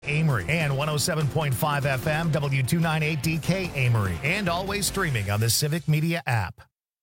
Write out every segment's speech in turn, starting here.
Amory and 107.5 FM W298DK Amory, and always streaming on the Civic Media app.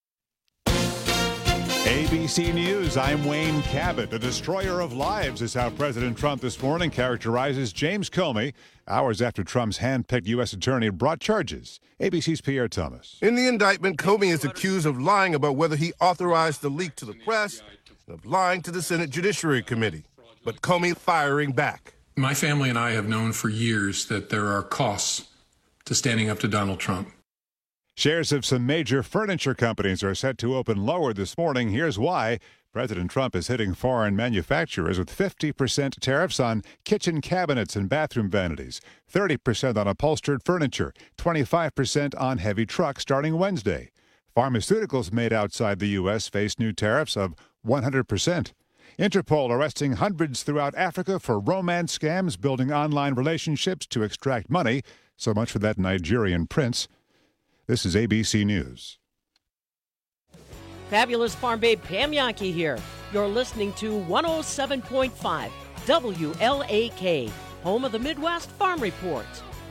ABC News, I'm Wayne Cabot. A destroyer of lives is how President Trump this morning characterizes James Comey, hours after Trump's hand-picked U.S. attorney brought charges. ABC's Pierre Thomas. In the indictment, Comey is accused of lying about whether he authorized the leak to the press and of lying to the Senate Judiciary Committee. But Comey firing back. My family and I have known for years that there are costs to standing up to Donald Trump. Shares of some major furniture companies are set to open lower this morning. Here's why. President Trump is hitting foreign manufacturers with 50% tariffs on kitchen cabinets and bathroom vanities, 30% on upholstered furniture, 25% on heavy trucks starting Wednesday. Pharmaceuticals made outside the U.S. face new tariffs of 100%. Interpol arresting hundreds throughout Africa for romance scams, building online relationships to extract money. So much for that Nigerian prince. This is ABC News. Fabulous Farm Babe Pam Yankee here. You're listening to 107.5 WLAK, home of the Midwest Farm Report.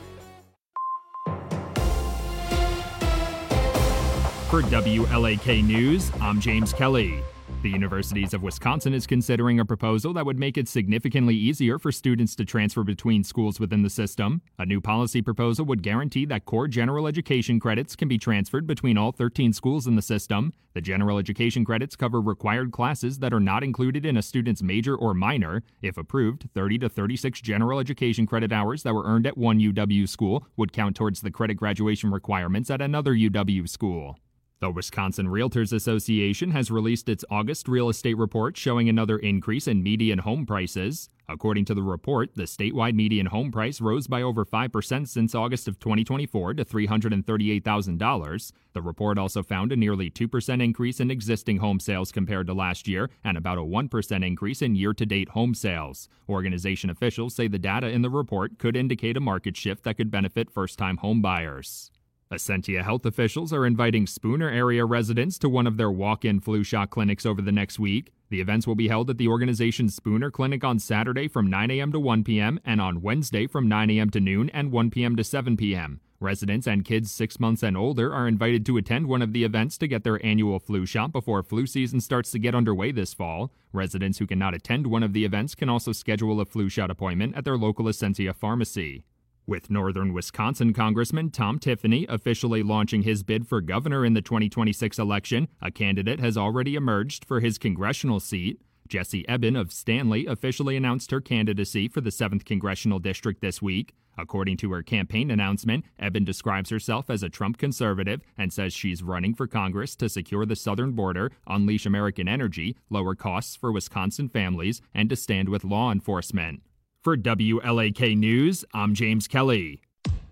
For WLAK News, I'm James Kelly. The Universities of Wisconsin is considering a proposal that would make it significantly easier for students to transfer between schools within the system. A new policy proposal would guarantee that core general education credits can be transferred between all 13 schools in the system. The general education credits cover required classes that are not included in a student's major or minor. If approved, 30 to 36 general education credit hours that were earned at one UW school would count towards the credit graduation requirements at another UW school. The Wisconsin Realtors Association has released its August real estate report showing another increase in median home prices. According to the report, the statewide median home price rose by over 5% since August of 2024 to $338,000. The report also found a nearly 2% increase in existing home sales compared to last year and about a 1% increase in year-to-date home sales. Organization officials say the data in the report could indicate a market shift that could benefit first-time home buyers. Essentia health officials are inviting Spooner area residents to one of their walk-in flu shot clinics over the next week. The events will be held at the organization's Spooner Clinic on Saturday from 9 a.m. to 1 p.m. and on Wednesday from 9 a.m. to noon and 1 p.m. to 7 p.m. Residents and kids 6 months and older are invited to attend one of the events to get their annual flu shot before flu season starts to get underway this fall. Residents who cannot attend one of the events can also schedule a flu shot appointment at their local Essentia pharmacy. With northern Wisconsin Congressman Tom Tiffany officially launching his bid for governor in the 2026 election, a candidate has already emerged for his congressional seat. Jessie Eben of Stanley officially announced her candidacy for the 7th Congressional District this week. According to her campaign announcement, Eben describes herself as a Trump conservative and says she's running for Congress to secure the southern border, unleash American energy, lower costs for Wisconsin families, and to stand with law enforcement. For WLAK News, I'm James Kelly.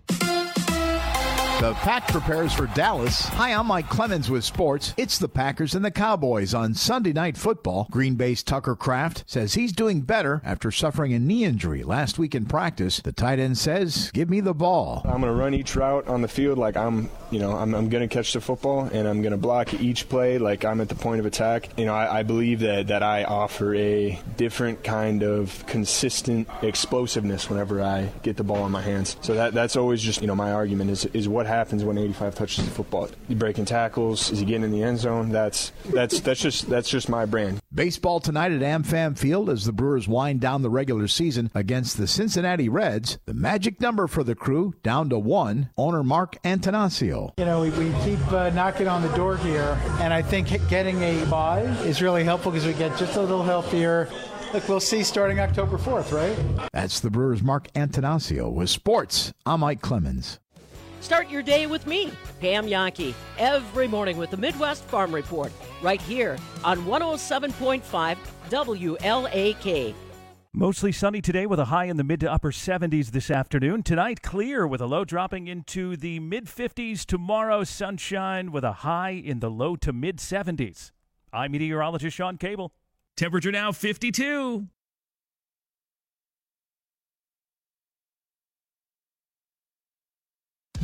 The Pack prepares for Dallas. Hi, I'm Mike Clemens with sports. It's the Packers and the Cowboys on Sunday Night Football. Green Bay's Tucker Kraft says he's doing better after suffering a knee injury last week in practice. The tight end says, give me the ball. I'm going to run each route on the field like I'm going to catch the football, and I'm going to block each play like I'm at the point of attack. I believe that I offer a different kind of consistent explosiveness whenever I get the ball in my hands. So that's always just, my argument is what happens when 85 touches the football. You breaking tackles? Is he getting in the end zone? That's just my brand. Baseball tonight at AmFam Field as the Brewers wind down the regular season against the Cincinnati Reds. The magic number for the Crew down to 1. Owner Mark Antanasio. We keep knocking on the door here, and I think getting a bye is really helpful because we get just a little healthier. Look, we'll see starting October 4th, right? That's the Brewers' Mark Antanasio. With sports, I'm Mike Clemens. Start your day with me, Pam Yankee, every morning with the Midwest Farm Report, right here on 107.5 WLAK. Mostly sunny today with a high in the mid to upper 70s this afternoon. Tonight, clear with a low dropping into the mid-50s. Tomorrow, sunshine with a high in the low to mid-70s. I'm meteorologist Sean Cable. Temperature now 52.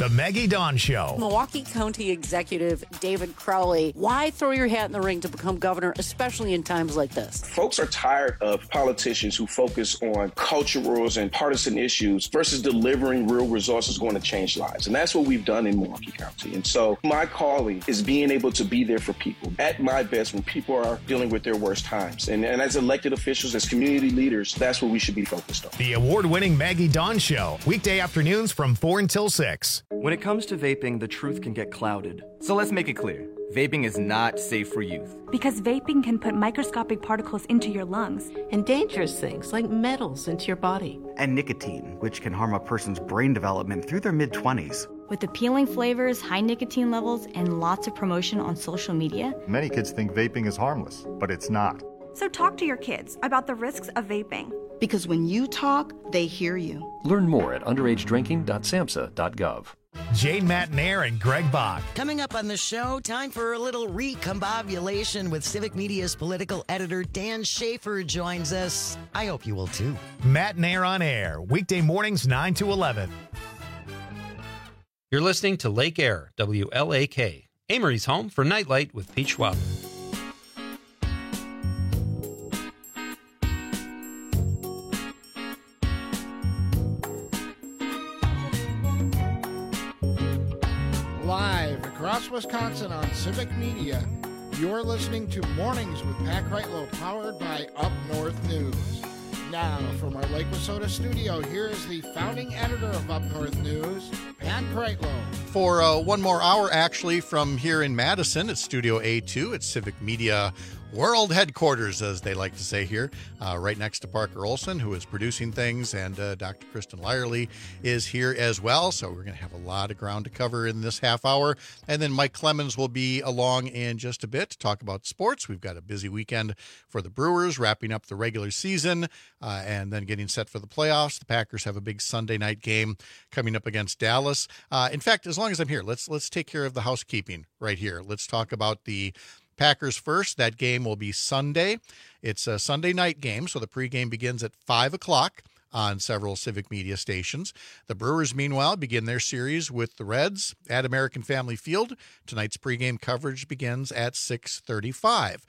The Maggie Dawn Show. Milwaukee County Executive David Crowley, why throw your hat in the ring to become governor, especially in times like this? Folks are tired of politicians who focus on culturals and partisan issues versus delivering real results that's going to change lives. And that's what we've done in Milwaukee County. And so my calling is being able to be there for people at my best when people are dealing with their worst times. And as elected officials, as community leaders, that's what we should be focused on. The award-winning Maggie Dawn Show. Weekday afternoons from 4 until 6. When it comes to vaping, the truth can get clouded. So let's make it clear. Vaping is not safe for youth. Because vaping can put microscopic particles into your lungs. And dangerous things like metals into your body. And nicotine, which can harm a person's brain development through their mid-20s. With appealing flavors, high nicotine levels, and lots of promotion on social media. Many kids think vaping is harmless, but it's not. So talk to your kids about the risks of vaping. Because when you talk, they hear you. Learn more at underagedrinking.samhsa.gov. Jane Matnair and Greg Bach. Coming up on the show, time for a little recombobulation with Civic Media's political editor Dan Schaefer joins us. I hope you will too. Matnair on Air, weekday mornings 9 to 11. You're listening to Lake Air, WLAK, Amory's home for Nightlight with Pete Schwab. Live across Wisconsin on Civic Media, you're listening to Mornings with Pat Kreitlow, powered by Up North News. Now, from our Lake Wissota studio, here is the founding editor of Up North News, Pat Kreitlow. For one more hour, actually, from here in Madison at Studio A2 at Civic Media World Headquarters, as they like to say here, right next to Parker Olson, who is producing things, and Dr. Kristen Lyerly is here as well. So we're going to have a lot of ground to cover in this half hour. And then Mike Clemens will be along in just a bit to talk about sports. We've got a busy weekend for the Brewers, wrapping up the regular season and then getting set for the playoffs. The Packers have a big Sunday night game coming up against Dallas. In fact, as long as I'm here, let's take care of the housekeeping right here. Let's talk about the Packers first. That game will be Sunday. It's a Sunday night game, so the pregame begins at 5 o'clock on several Civic Media stations. The Brewers, meanwhile, begin their series with the Reds at American Family Field. Tonight's pregame coverage begins at 6:35.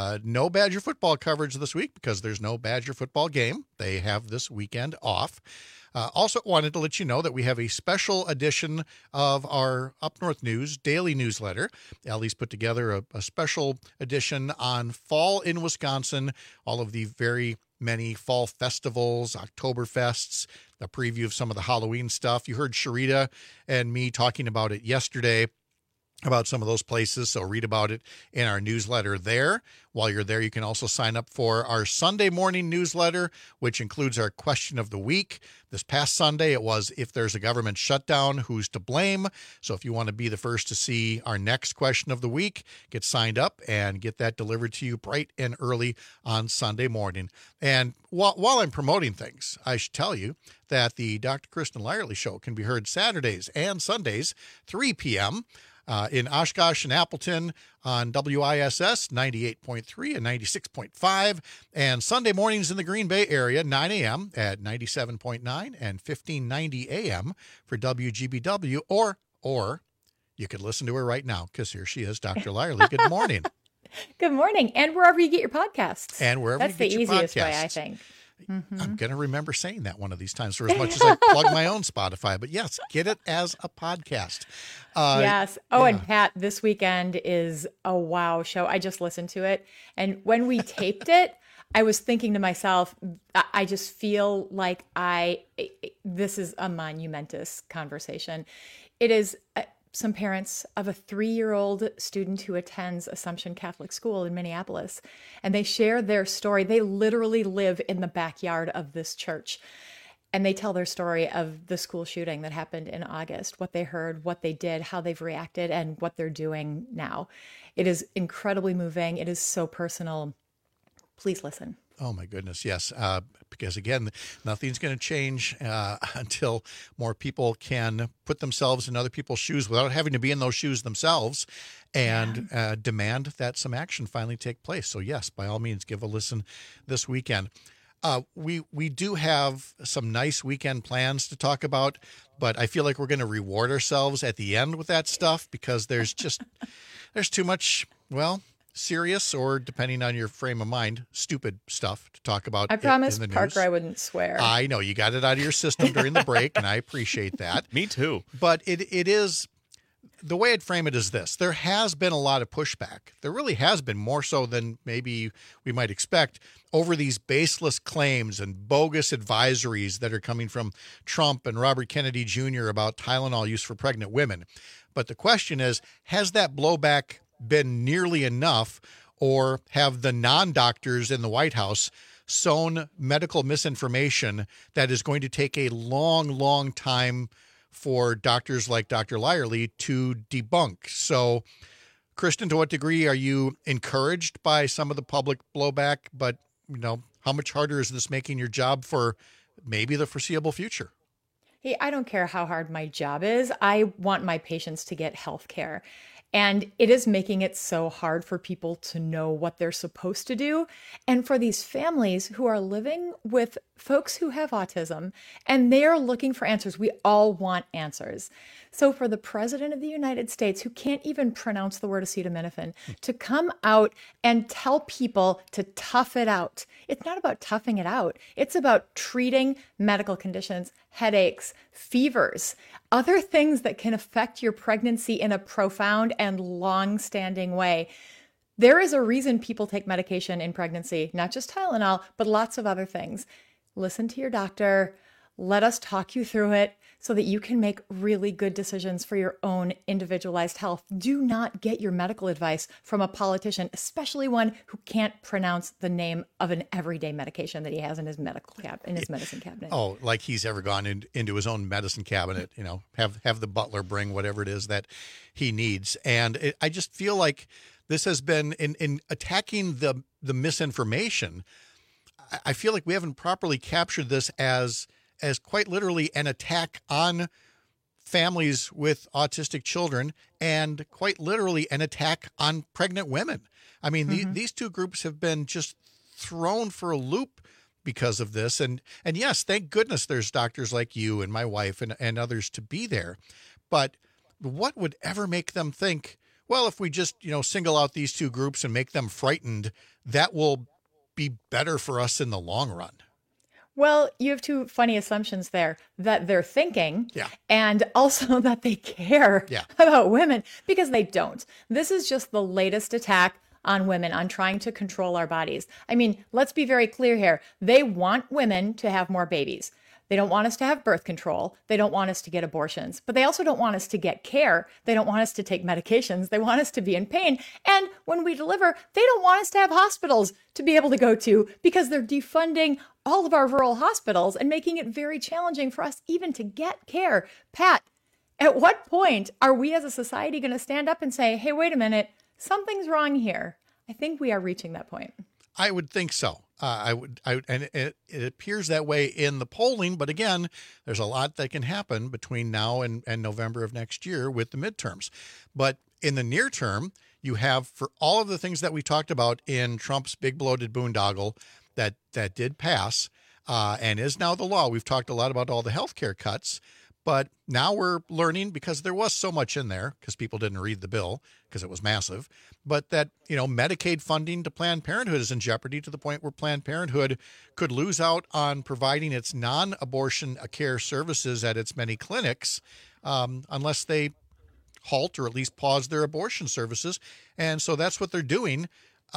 No Badger football coverage this week because there's no Badger football game. They have this weekend off. Also wanted to let you know that we have a special edition of our Up North News daily newsletter. Ellie's put together a special edition on fall in Wisconsin, all of the very many fall festivals, Oktoberfests, a preview of some of the Halloween stuff. You heard Sharita and me talking about it yesterday, about some of those places, so read about it in our newsletter there. While you're there, you can also sign up for our Sunday morning newsletter, which includes our question of the week. This past Sunday, it was, if there's a government shutdown, who's to blame? So if you want to be the first to see our next question of the week, get signed up and get that delivered to you bright and early on Sunday morning. And while I'm promoting things, I should tell you that the Dr. Kristen Lyerly Show can be heard Saturdays and Sundays, 3 p.m., in Oshkosh and Appleton on WISS 98.3 and 96.5, and Sunday mornings in the Green Bay area, 9 a.m. at 97.9 and 1590 a.m. for WGBW, or you could listen to her right now, because here she is, Dr. Lyerly. Good morning. Good morning, and wherever you get your podcasts. And wherever That's you get your podcasts. That's the easiest way, I think. Mm-hmm. I'm going to remember saying that one of these times, for as much as I plug my own Spotify. But yes, get it as a podcast. Yes. Oh, yeah. And Pat, this weekend is a wow show. I just listened to it. And when we taped it, I was thinking to myself, I just feel like this is a monumentous conversation. It is some parents of a 3-year-old student who attends Assumption Catholic School in Minneapolis, and they share their story. They literally live in the backyard of this church, and they tell their story of the school shooting that happened in August, what they heard, what they did, how they've reacted, and what they're doing now. It is incredibly moving. It is so personal. Please listen. Oh, my goodness. Yes. Because, again, nothing's going to change until more people can put themselves in other people's shoes without having to be in those shoes themselves and demand that some action finally take place. So, yes, by all means, give a listen this weekend. We do have some nice weekend plans to talk about, but I feel like we're going to reward ourselves at the end with that stuff because there's too much, well, serious or, depending on your frame of mind, stupid stuff to talk about. I promised in the Parker news. I wouldn't swear. I know you got it out of your system during the break, and I appreciate that. Me too. But it is, the way I'd frame it is this. There has been a lot of pushback. There really has been, more so than maybe we might expect, over these baseless claims and bogus advisories that are coming from Trump and Robert Kennedy Jr. about Tylenol use for pregnant women. But the question is, has that blowback been nearly enough, or have the non-doctors in the White House sown medical misinformation that is going to take a long, long time for doctors like Dr. Lyerly to debunk? So, Kristen, to what degree are you encouraged by some of the public blowback? But, how much harder is this making your job for maybe the foreseeable future? Hey, I don't care how hard my job is. I want my patients to get health care. And it is making it so hard for people to know what they're supposed to do. And for these families who are living with folks who have autism, and they are looking for answers. We all want answers. So for the President of the United States, who can't even pronounce the word acetaminophen, to come out and tell people to tough it out. It's not about toughing it out. It's about treating medical conditions, headaches, fevers, other things that can affect your pregnancy in a profound and long-standing way. There is a reason people take medication in pregnancy, not just Tylenol, but lots of other things. Listen to your doctor. Let us talk you through it so that you can make really good decisions for your own individualized health. Do not get your medical advice from a politician, especially one who can't pronounce the name of an everyday medication that he has in his medicine cabinet. Oh, like he's ever gone into his own medicine cabinet, have the butler bring whatever it is that he needs. And I just feel like this has been, in attacking the misinformation, I feel like we haven't properly captured this as quite literally an attack on families with autistic children and quite literally an attack on pregnant women. I mean, these two groups have been just thrown for a loop because of this. And yes, thank goodness there's doctors like you and my wife and others to be there. But what would ever make them think, well, if we just, single out these two groups and make them frightened, that will be better for us in the long run? Well, you have two funny assumptions there, that they're thinking and also that they care about women, because they don't. This is just the latest attack on women, on trying to control our bodies. I mean, let's be very clear here. They want women to have more babies. They don't want us to have birth control. They don't want us to get abortions, but they also don't want us to get care. They don't want us to take medications. They want us to be in pain. And when we deliver, they don't want us to have hospitals to be able to go to, because they're defunding all of our rural hospitals and making it very challenging for us even to get care. Pat, at what point are we as a society going to stand up and say, hey, wait a minute, something's wrong here? I think we are reaching that point. I would think so. And it appears that way in the polling. But again, there's a lot that can happen between now and November of next year with the midterms. But in the near term, you have, for all of the things that we talked about in Trump's big bloated boondoggle that did pass and is now the law. We've talked a lot about all the healthcare cuts. But now we're learning, because there was so much in there, because people didn't read the bill because it was massive, but that, Medicaid funding to Planned Parenthood is in jeopardy, to the point where Planned Parenthood could lose out on providing its non-abortion care services at its many clinics unless they halt or at least pause their abortion services. And so that's what they're doing.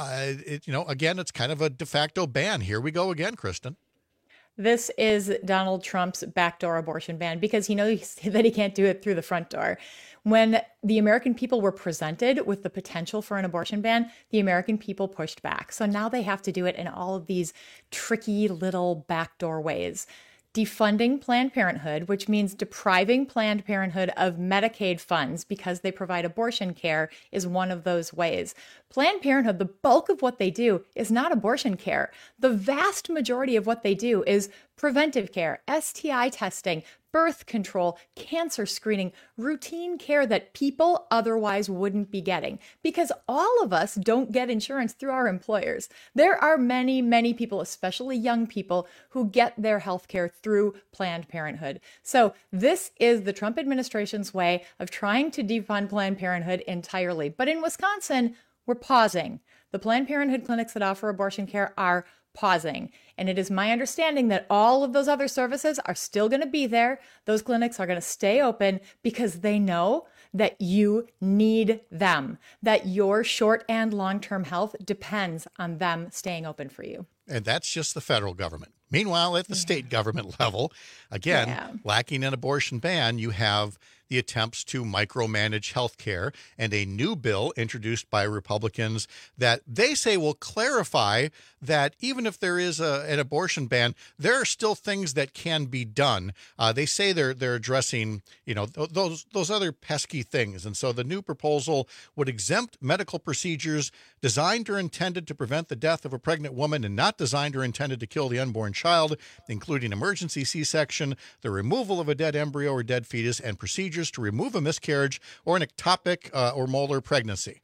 Again, it's kind of a de facto ban. Here we go again, Kristen. This is Donald Trump's backdoor abortion ban, because he knows that he can't do it through the front door. When the American people were presented with the potential for an abortion ban, the American people pushed back. So now they have to do it in all of these tricky little backdoor ways. Defunding Planned Parenthood, which means depriving Planned Parenthood of Medicaid funds because they provide abortion care, is one of those ways. Planned Parenthood, the bulk of what they do is not abortion care. The vast majority of what they do is preventive care, STI testing, birth control, cancer screening, routine care that people otherwise wouldn't be getting, because all of us don't get insurance through our employers. There are many, many people, especially young people, who get their health care through Planned Parenthood. So this is the Trump administration's way of trying to defund Planned Parenthood entirely. But in Wisconsin, we're pausing. The Planned Parenthood clinics that offer abortion care are pausing. And it is my understanding that all of those other services are still going to be there. Those clinics are going to stay open because they know that you need them, that your short and long-term health depends on them staying open for you. And that's just the federal government. Meanwhile, at the state government level, again, lacking an abortion ban, you have the attempts to micromanage health care and a new bill introduced by Republicans that they say will clarify that even if there is an abortion ban, there are still things that can be done. They say they're addressing, those other pesky things. And so the new proposal would exempt medical procedures designed or intended to prevent the death of a pregnant woman and not designed or intended to kill the unborn child, including emergency C-section, the removal of a dead embryo or dead fetus, and procedures to remove a miscarriage or an ectopic or molar pregnancy.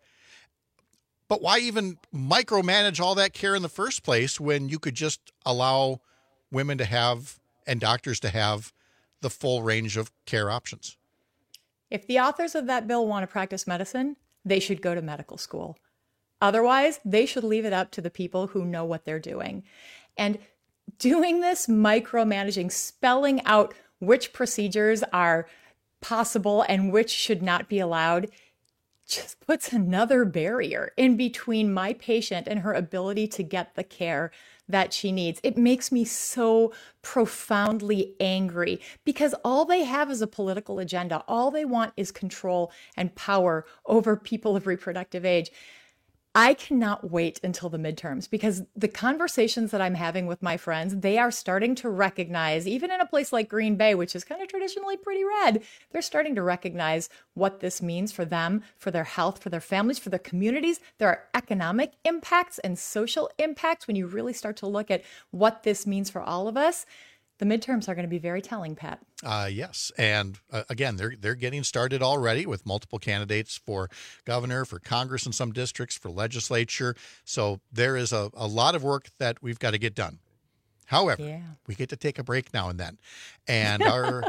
But why even micromanage all that care in the first place when you could just allow women to have and doctors to have the full range of care options? If the authors of that bill want to practice medicine, they should go to medical school. Otherwise, they should leave it up to the people who know what they're doing. And doing this micromanaging, spelling out which procedures are possible and which should not be allowed, just puts another barrier in between my patient and her ability to get the care that she needs. It makes me so profoundly angry because all they have is a political agenda. All they want is control and power over people of reproductive age. I cannot wait until the midterms because the conversations that I'm having with my friends, they are starting to recognize, even in a place like Green Bay, which is kind of traditionally pretty red, they're starting to recognize what this means for them, for their health, for their families, for their communities. There are economic impacts and social impacts when you really start to look at what this means for all of us. The midterms are going to be very telling, Pat. Yes. And again, they're getting started already with multiple candidates for governor, for Congress in some districts, for legislature. So there is a lot of work that we've got to get done. However, we get to take a break now and then. And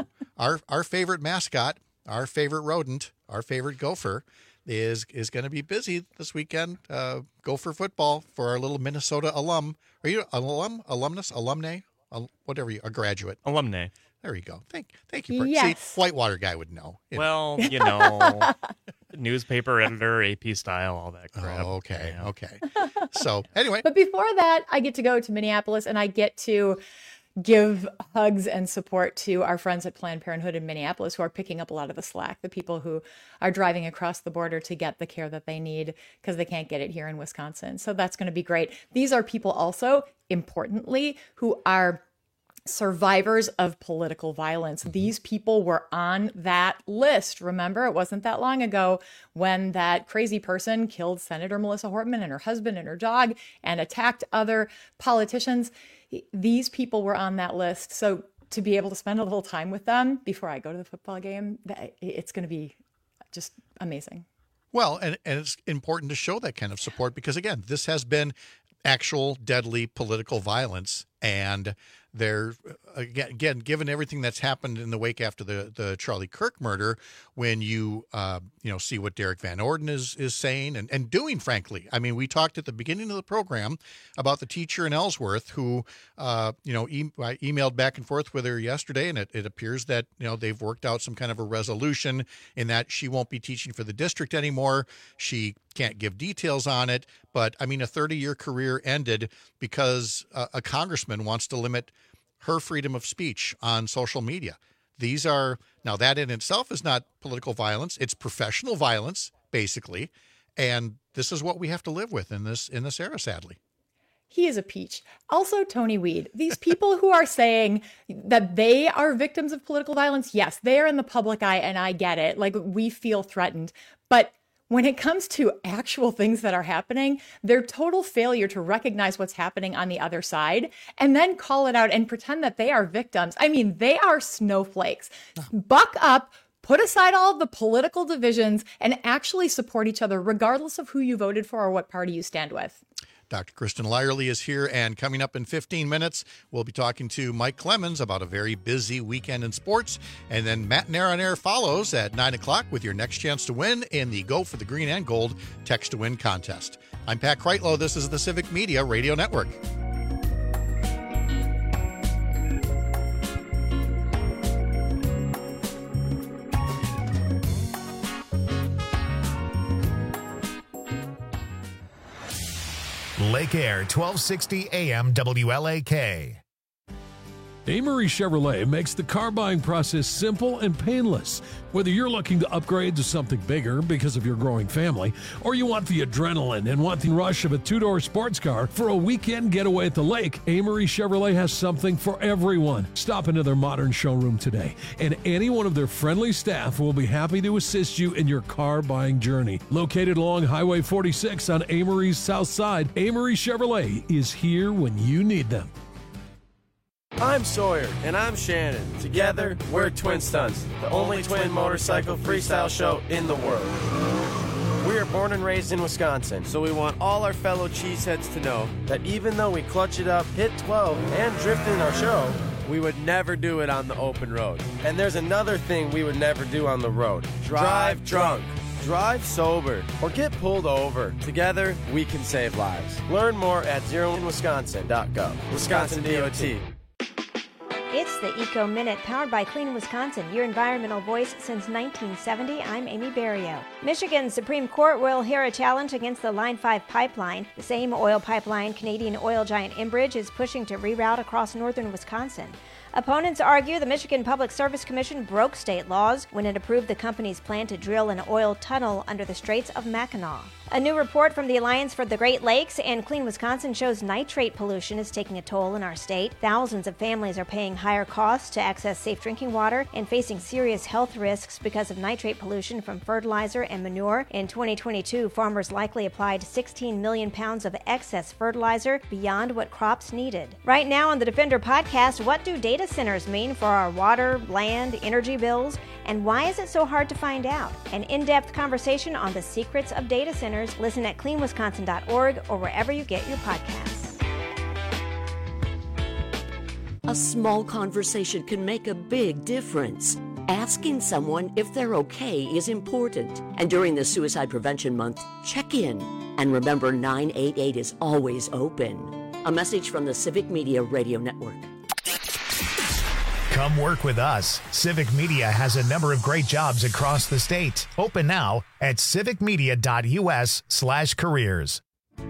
our favorite mascot, our favorite rodent, our favorite gopher is going to be busy this weekend. Gopher football for our little Minnesota alum. Are you an alum, alumnus, alumni? Whatever a graduate. Alumni. There you go. Thank you. Yes. See, Whitewater guy would know. Well, newspaper editor, AP style, all that crap. Oh, okay. Yeah. Okay. So anyway. But before that, I get to go to Minneapolis and I get to give hugs and support to our friends at Planned Parenthood in Minneapolis who are picking up a lot of the slack, the people who are driving across the border to get the care that they need because they can't get it here in Wisconsin. So that's going to be great. These are people also, importantly, who are survivors of political violence. These people were on that list. Remember, it wasn't that long ago when that crazy person killed Senator Melissa Hortman and her husband and her dog and attacked other politicians. These people were on that list. So to be able to spend a little time with them before I go to the football game, it's going to be just amazing. Well, and it's important to show that kind of support because, again, this has been actual deadly political violence. And they're, again, given everything that's happened in the wake after the Charlie Kirk murder, when you see what Derek Van Orden is saying and doing, frankly. I mean, we talked at the beginning of the program about the teacher in Ellsworth who, I emailed back and forth with her yesterday, and it appears that, they've worked out some kind of a resolution in that she won't be teaching for the district anymore. She can't give details on it, but I mean, a 30-year career ended because a congressman wants to limit her freedom of speech on social media. Now that in itself is not political violence. It's professional violence, basically. And this is what we have to live with in this era, sadly. He is a peach. Also, Tony Weed. These people who are saying that they are victims of political violence, yes, they are in the public eye, and I get it. Like, we feel threatened. But when it comes to actual things that are happening, their total failure to recognize what's happening on the other side and then call it out and pretend that they are victims. I mean, they are snowflakes. Buck up, put aside all of the political divisions, and actually support each other, regardless of who you voted for or what party you stand with. Dr. Kristen Lyerly is here, and coming up in 15 minutes, we'll be talking to Mike Clemens about a very busy weekend in sports. And then Matt Nair on Air follows at 9 o'clock with your next chance to win in the Go for the Green and Gold Text to Win contest. I'm Pat Kreitlow. This is the Civic Media Radio Network. Lake Air, 1260 AM WLAK. Amory Chevrolet makes the car buying process simple and painless. Whether you're looking to upgrade to something bigger because of your growing family, or you want the adrenaline and want the rush of a two-door sports car for a weekend getaway at the lake, Amory Chevrolet has something for everyone. Stop into their modern showroom today, and any one of their friendly staff will be happy to assist you in your car buying journey. Located along Highway 46 on Amory's south side, Amory Chevrolet is here when you need them. I'm Sawyer. And I'm Shannon. Together, we're Twin Stunts, the only twin motorcycle freestyle show in the world. We are born and raised in Wisconsin, so we want all our fellow cheeseheads to know that even though we clutch it up, hit 12, and drift in our show, we would never do it on the open road. And there's another thing we would never do on the road. Drive drunk. Drive sober or get pulled over. Together, we can save lives. Learn more at zeroinwisconsin.gov. Wisconsin DOT. It's the Eco Minute, powered by Clean Wisconsin, your environmental voice since 1970. I'm Amy Berrio. Michigan's Supreme Court will hear a challenge against the Line 5 pipeline. The same oil pipeline Canadian oil giant Enbridge is pushing to reroute across northern Wisconsin. Opponents argue the Michigan Public Service Commission broke state laws when it approved the company's plan to drill an oil tunnel under the Straits of Mackinac. A new report from the Alliance for the Great Lakes and Clean Wisconsin shows nitrate pollution is taking a toll in our state. Thousands of families are paying higher costs to access safe drinking water and facing serious health risks because of nitrate pollution from fertilizer and manure. In 2022, farmers likely applied 16 million pounds of excess fertilizer beyond what crops needed. Right now on the Defender podcast, what do data centers mean for our water, land, energy bills, and why is it so hard to find out? An in-depth conversation on the secrets of data centers. Listen at cleanwisconsin.org or wherever you get your podcasts. A small conversation can make a big difference. Asking someone if they're okay is important. And during the Suicide Prevention Month, check in. And remember, 988 is always open. A message from the Civic Media Radio Network. Come work with us. Civic Media has a number of great jobs across the state. Open now at civicmedia.us/careers.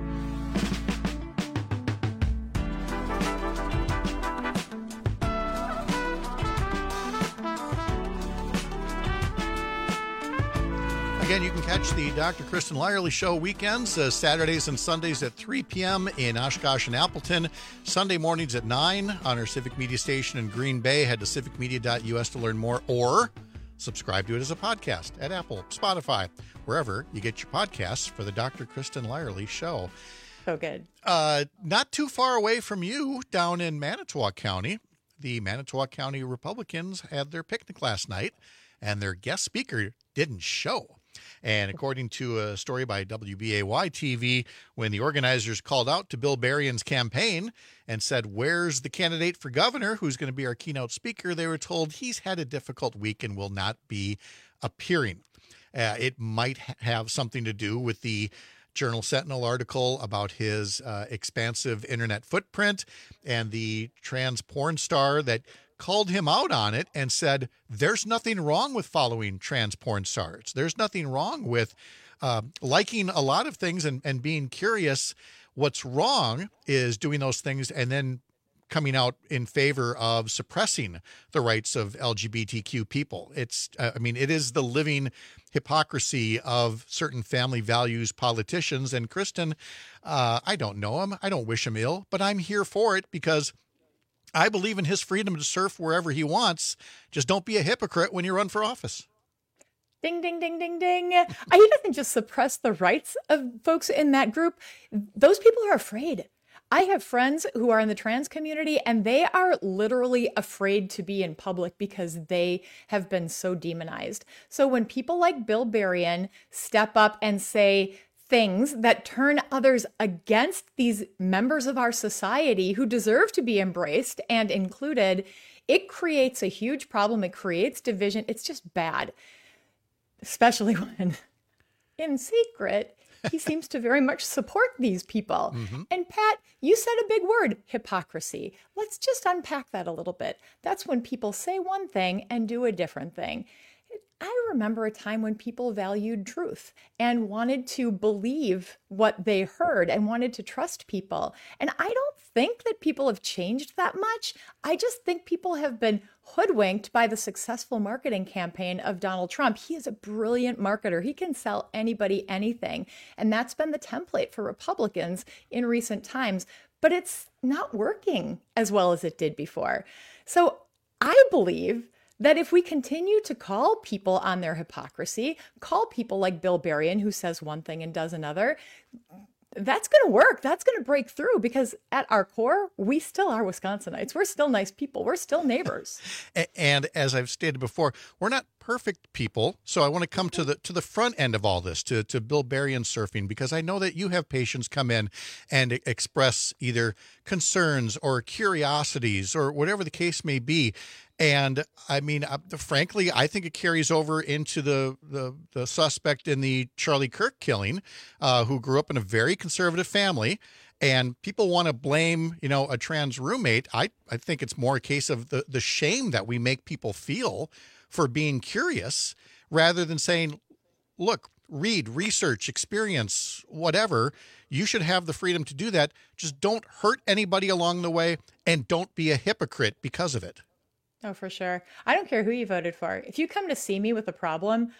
Again, you can catch the Dr. Kristen Lyerly Show weekends, Saturdays and Sundays at 3 p.m. in Oshkosh and Appleton, Sunday mornings at 9 on our Civic Media station in Green Bay. Head to civicmedia.us to learn more, or subscribe to it as a podcast at Apple, Spotify, wherever you get your podcasts for the Dr. Kristen Lyerly Show. So good. Not too far away from you, down in Manitowoc County, the Manitowoc County Republicans had their picnic last night, and their guest speaker didn't show. And according to a story by WBAY-TV, when the organizers called out to Bill Berrien's campaign and said, "Where's the candidate for governor who's going to be our keynote speaker?" they were told he's had a difficult week and will not be appearing. It might have something to do with the Journal Sentinel article about his expansive internet footprint and the trans porn star that called him out on it and said, there's nothing wrong with following trans porn stars. There's nothing wrong with liking a lot of things and being curious. What's wrong is doing those things and then coming out in favor of suppressing the rights of LGBTQ people. It is the living hypocrisy of certain family values politicians. And Kristen, I don't know him. I don't wish him ill, but I'm here for it because I believe in his freedom to surf wherever he wants. Just don't be a hypocrite when you run for office. Ding, ding, ding, ding, ding. He doesn't just suppress the rights of folks in that group. Those people are afraid. I have friends who are in the trans community, and they are literally afraid to be in public because they have been so demonized. So when people like Bill Berrien step up and say things that turn others against these members of our society who deserve to be embraced and included, it creates a huge problem. It creates division. It's just bad. Especially when, in secret, he seems to very much support these people. Mm-hmm. And Pat, you said a big word, hypocrisy. Let's just unpack that a little bit. That's when people say one thing and do a different thing. I remember a time when people valued truth and wanted to believe what they heard and wanted to trust people. And I don't think that people have changed that much. I just think people have been hoodwinked by the successful marketing campaign of Donald Trump. He is a brilliant marketer. He can sell anybody anything. And that's been the template for Republicans in recent times. But it's not working as well as it did before. So I believe that if we continue to call people on their hypocrisy, call people like Bill Berrien, who says one thing and does another, that's going to work. That's going to break through because at our core, we still are Wisconsinites. We're still nice people. We're still neighbors. And as I've stated before, we're not perfect people. So I want to come to the front end of all this, to Bill Berrien surfing, because I know that you have patients come in and express either concerns or curiosities or whatever the case may be. And I mean, frankly, I think it carries over into the suspect in the Charlie Kirk killing, who grew up in a very conservative family. And people want to blame, a trans roommate. I think it's more a case of the shame that we make people feel for being curious, rather than saying, look, read, research, experience, whatever. You should have the freedom to do that. Just don't hurt anybody along the way, and don't be a hypocrite because of it. Oh, for sure. I don't care who you voted for. If you come to see me with a problem,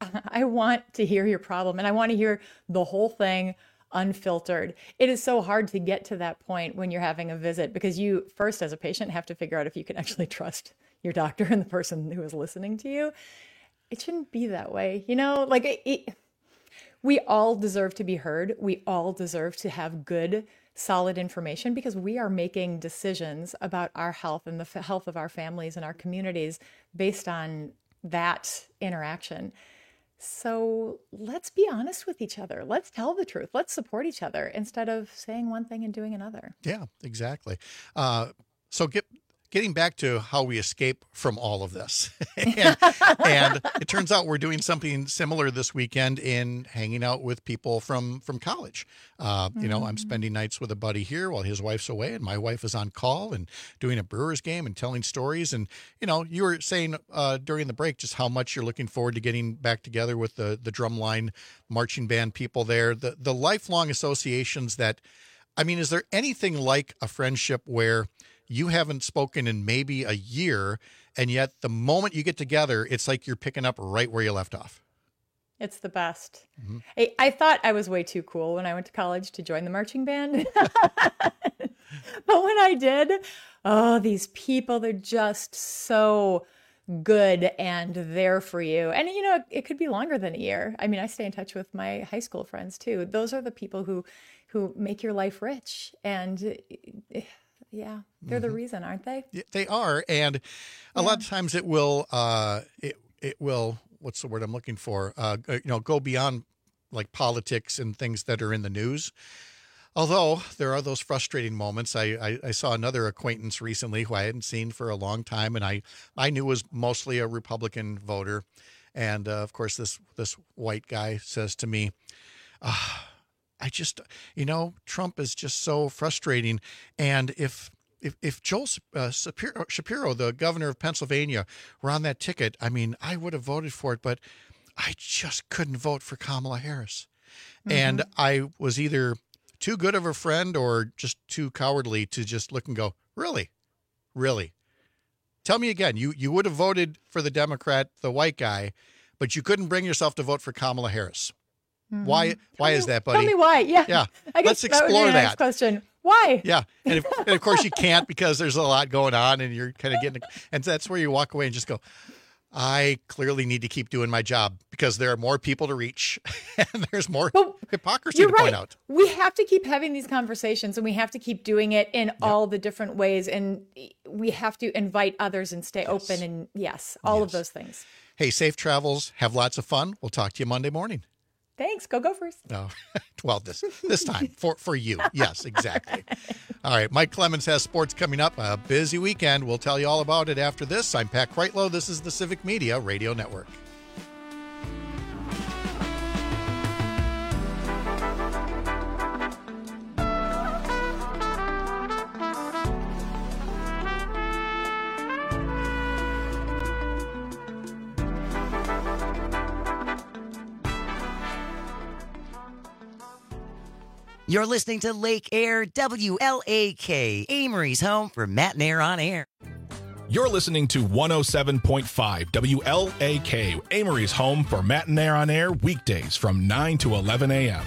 I want to hear your problem, and I want to hear the whole thing unfiltered. It is so hard to get to that point when you're having a visit, because you first, as a patient, have to figure out if you can actually trust your doctor and the person who is listening to you. It shouldn't be that way. We all deserve to be heard. We all deserve to have good, solid information, because we are making decisions about our health and the health of our families and our communities based on that interaction. So let's be honest with each other. Let's tell the truth. Let's support each other instead of saying one thing and doing another. Yeah, exactly. So getting back to how we escape from all of this. and it turns out we're doing something similar this weekend in hanging out with people from college. I'm spending nights with a buddy here while his wife's away, and my wife is on call and doing a Brewers game and telling stories. And, you were saying during the break just how much you're looking forward to getting back together with the drumline marching band people there, the lifelong associations that, is there anything like a friendship where you haven't spoken in maybe a year, and yet the moment you get together, it's like you're picking up right where you left off? It's the best. Mm-hmm. I thought I was way too cool when I went to college to join the marching band. But when I did, these people, they're just so good and there for you. And, it could be longer than a year. I stay in touch with my high school friends too. Those are the people who make your life rich. And yeah, they're the reason, aren't they? Yeah, they are. And a lot of times it will, it will, what's the word I'm looking for? Go beyond like politics and things that are in the news. Although there are those frustrating moments. I saw another acquaintance recently who I hadn't seen for a long time, and I knew was mostly a Republican voter. And of course, this white guy says to me, Trump is just so frustrating. And if Joel Shapiro, the governor of Pennsylvania, were on that ticket, I would have voted for it, but I just couldn't vote for Kamala Harris. Mm-hmm. And I was either too good of a friend or just too cowardly to just look and go, really? Really? Tell me again, you would have voted for the Democrat, the white guy, but you couldn't bring yourself to vote for Kamala Harris. Mm-hmm. Why is that, buddy? Tell me why. Yeah. Yeah. Let's explore that. Next question. Why? Yeah. And of course you can't, because there's a lot going on and you're kind of and that's where you walk away and just go, I clearly need to keep doing my job because there are more people to reach and there's more hypocrisy to point out. We have to keep having these conversations and we have to keep doing it in all the different ways. And we have to invite others and stay open and all of those things. Hey, safe travels. Have lots of fun. We'll talk to you Monday morning. Thanks. Go Gophers. Oh, well, this time for you. Yes, exactly. All right. Mike Clemens has sports coming up. A busy weekend. We'll tell you all about it after this. I'm Pat Kreitlow. This is the Civic Media Radio Network. You're listening to Lake Air, WLAK, Amory's home for Matt and Air on Air. You're listening to 107.5 WLAK, Amory's home for Matt and Air on Air, weekdays from 9 to 11 a.m.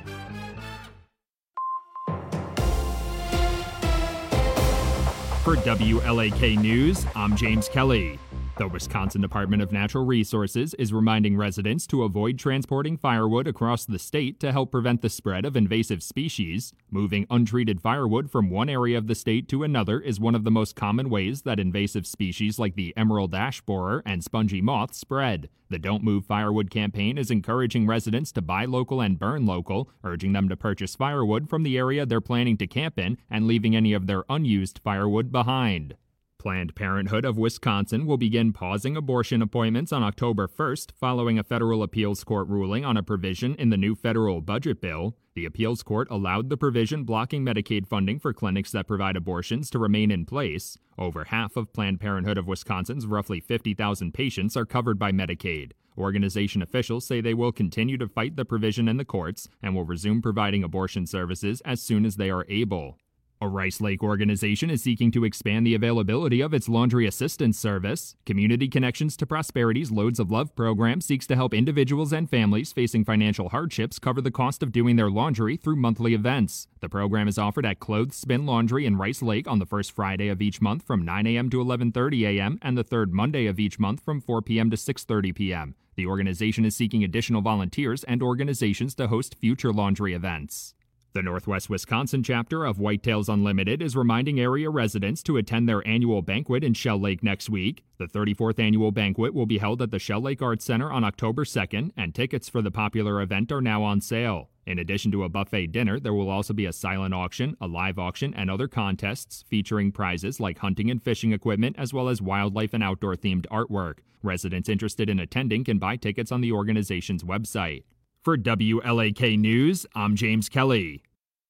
For WLAK News, I'm James Kelly. The Wisconsin Department of Natural Resources is reminding residents to avoid transporting firewood across the state to help prevent the spread of invasive species. Moving untreated firewood from one area of the state to another is one of the most common ways that invasive species like the emerald ash borer and spongy moth spread. The Don't Move Firewood campaign is encouraging residents to buy local and burn local, urging them to purchase firewood from the area they're planning to camp in and leaving any of their unused firewood behind. Planned Parenthood of Wisconsin will begin pausing abortion appointments on October 1st following a federal appeals court ruling on a provision in the new federal budget bill. The appeals court allowed the provision blocking Medicaid funding for clinics that provide abortions to remain in place. Over half of Planned Parenthood of Wisconsin's roughly 50,000 patients are covered by Medicaid. Organization officials say they will continue to fight the provision in the courts and will resume providing abortion services as soon as they are able. A Rice Lake organization is seeking to expand the availability of its laundry assistance service. Community Connections to Prosperity's Loads of Love program seeks to help individuals and families facing financial hardships cover the cost of doing their laundry through monthly events. The program is offered at Clothespin Laundry in Rice Lake on the first Friday of each month from 9 a.m. to 11:30 a.m. and the third Monday of each month from 4 p.m. to 6:30 p.m. The organization is seeking additional volunteers and organizations to host future laundry events. The Northwest Wisconsin chapter of Whitetails Unlimited is reminding area residents to attend their annual banquet in Shell Lake next week. The 34th annual banquet will be held at the Shell Lake Arts Center on October 2nd, and tickets for the popular event are now on sale. In addition to a buffet dinner, there will also be a silent auction, a live auction, and other contests featuring prizes like hunting and fishing equipment as well as wildlife and outdoor-themed artwork. Residents interested in attending can buy tickets on the organization's website. For WLAK News, I'm James Kelly.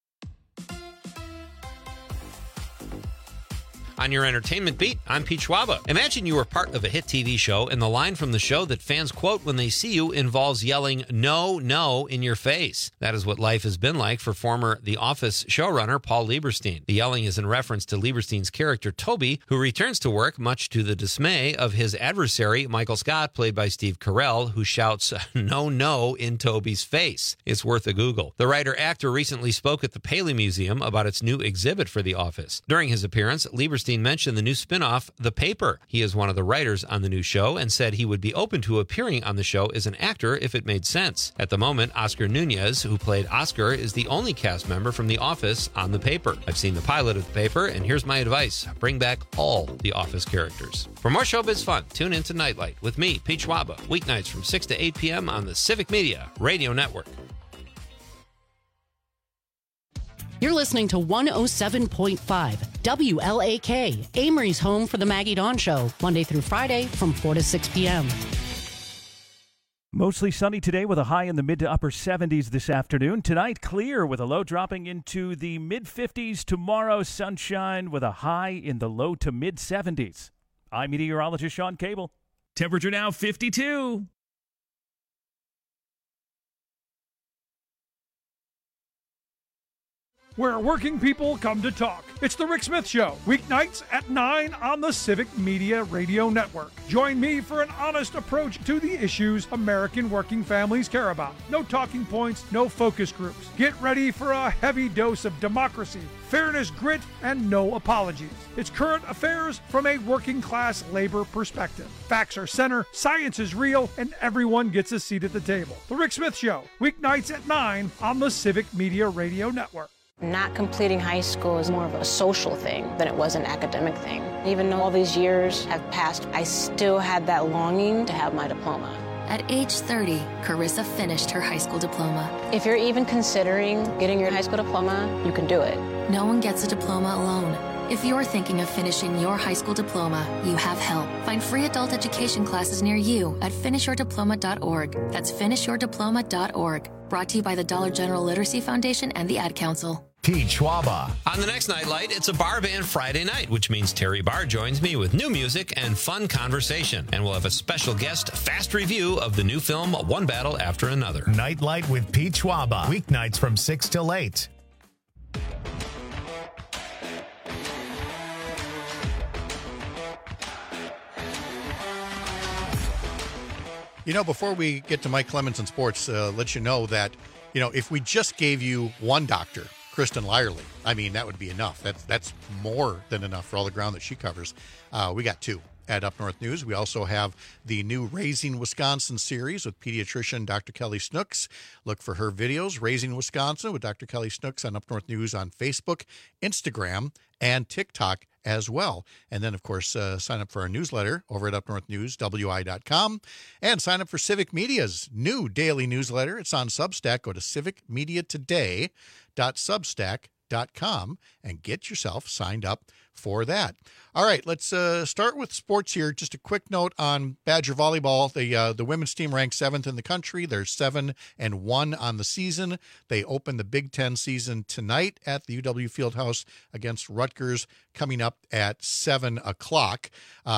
On your entertainment beat, I'm Pete Schwaba. Imagine you were part of a hit TV show and the line from the show that fans quote when they see you involves yelling, "No, no," in your face. That is what life has been like for former The Office showrunner Paul Lieberstein. The yelling is in reference to Lieberstein's character Toby, who returns to work much to the dismay of his adversary, Michael Scott, played by Steve Carell, who shouts, "No, no," in Toby's face. It's worth a Google. The writer-actor recently spoke at the Paley Museum about its new exhibit for The Office. During his appearance, Lieberstein mentioned the new spin-off, The Paper. He is one of the writers on the new show and said he would be open to appearing on the show as an actor if it made sense. At the moment, Oscar Nunez, who played Oscar, is the only cast member from The Office on The Paper. I've seen the pilot of The Paper, and here's my advice. Bring back all The Office characters. For more showbiz fun, tune in to Nightlight with me, Pete Schwaba, weeknights from 6 to 8 p.m. on the Civic Media Radio Network. You're listening to 107.5 WLAK, Amory's home for the Maggie Dawn Show, Monday through Friday from 4 to 6 p.m. Mostly sunny today with a high in the mid to upper 70s this afternoon. Tonight, clear with a low dropping into the mid-50s. Tomorrow, sunshine with a high in the low to mid-70s. I'm meteorologist Sean Cable. Temperature now 52. where working people come to talk. It's The Rick Smith Show, weeknights at 9 on the Civic Media Radio Network. Join me for an honest approach to the issues American working families care about. No talking points, no focus groups. Get ready for a heavy dose of democracy, fairness, grit, and no apologies. It's current affairs from a working class labor perspective. Facts are center, science is real, and everyone gets a seat at the table. The Rick Smith Show, weeknights at 9 on the Civic Media Radio Network. Not completing high school is more of a social thing than it was an academic thing. Even though all these years have passed, I still had that longing to have my diploma. At age 30, Carissa finished her high school diploma. If you're even considering getting your high school diploma, you can do it. No one gets a diploma alone. If you're thinking of finishing your high school diploma, you have help. Find free adult education classes near you at finishyourdiploma.org. That's finishyourdiploma.org. Brought to you by the Dollar General Literacy Foundation and the Ad Council. Pete Schwaba. On the next Nightlight, it's a bar band Friday night, which means Terry Barr joins me with new music and fun conversation. And we'll have a special guest fast review of the new film, One Battle After Another. Nightlight with Pete Schwaba. Weeknights from 6 till 8. You know, before we get to Mike Clemens and sports, let you know that, you know, if we just gave you one doctor, Kristen Lyerly, I mean, that would be enough. That's more than enough for all the ground that she covers. We got two at Up North News. We also have the new Raising Wisconsin series with pediatrician Dr. Kelly Snooks. Look for her videos, Raising Wisconsin with Dr. Kelly Snooks on Up North News on Facebook, Instagram, and TikTok as well. And then, of course, sign up for our newsletter over at upnorthnewswi.com and sign up for Civic Media's new daily newsletter. It's on Substack. Go to civicmediatoday.substack.com and get yourself signed up for that. All right, let's start with sports here. Just a quick note on Badger volleyball. The women's team ranked 7th in the country. They're 7-1 on the season. They open the Big Ten season tonight at the UW Fieldhouse against Rutgers, coming up at 7 o'clock.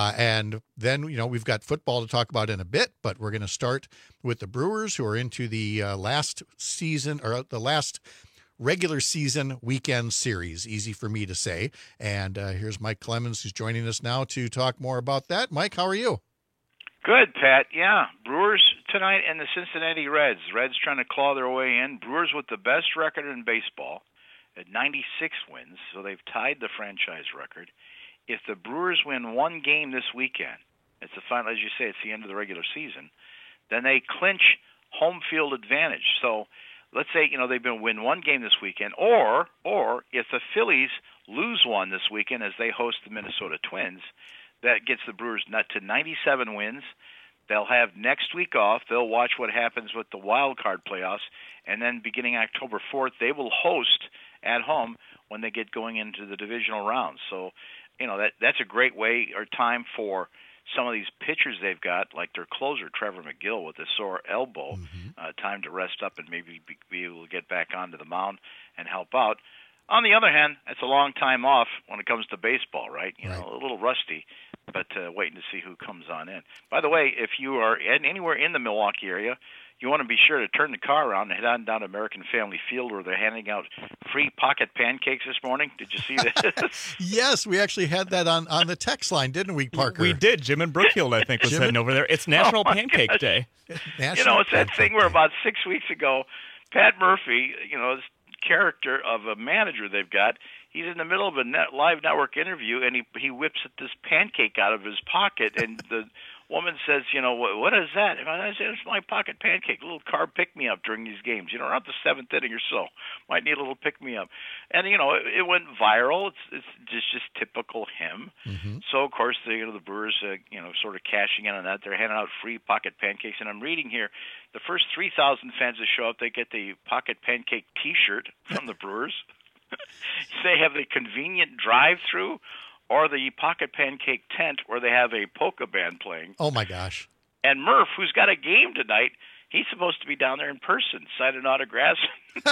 And then, you know, we've got football to talk about in a bit, but we're going to start with the Brewers, who are into the last season, or the last regular season weekend series. Easy for me to say. And here's Mike Clemens, who's joining us now to talk more about that. Mike, how are you? Good, Pat. Yeah, Brewers tonight and the Cincinnati Reds. Reds trying to claw their way in. Brewers with the best record in baseball at 96 wins, so they've tied the franchise record. If the Brewers win one game this weekend, it's the final, as you say, it's the end of the regular season, then they clinch home field advantage. So let's say, you know, they've been win one game this weekend, or if the Phillies lose one this weekend as they host the Minnesota Twins, that gets the Brewers to 97 wins. They'll have next week off. They'll watch what happens with the wild card playoffs, and then beginning October 4th, they will host at home when they get going into the divisional rounds. So, you know, that's a great way or time for some of these pitchers they've got, like their closer, Trevor McGill, with a sore elbow, time to rest up and maybe be able to get back onto the mound and help out. On the other hand, it's a long time off when it comes to baseball, right? You know, a little rusty, but waiting to see who comes on in. By the way, if you are anywhere in the Milwaukee area, you want to be sure to turn the car around and head on down to American Family Field, where they're handing out free pocket pancakes this morning. Did you see that? Yes, we actually had that on the text line, didn't we, Parker? We did. Jim in Brookfield, I think, was heading over there. It's National Pancake Day. You know, it's that thing where about 6 weeks ago, Pat Murphy, you know, this character of a manager they've got, he's in the middle of a live network interview, and he whips this pancake out of his pocket, and the woman says, you know, what is that? And I said, it's my pocket pancake, a little carb pick-me-up during these games. You know, around the 7th inning or so, might need a little pick-me-up. And, you know, it went viral. It's just typical him. So, of course, the Brewers, you know, sort of cashing in on that. They're handing out free pocket pancakes. And I'm reading here, the first 3,000 fans that show up, they get the pocket pancake T-shirt from the Brewers. They have the convenient drive-through, or the pocket pancake tent where they have a polka band playing. Oh, my gosh. And Murph, who's got a game tonight, he's supposed to be down there in person, signing autographs.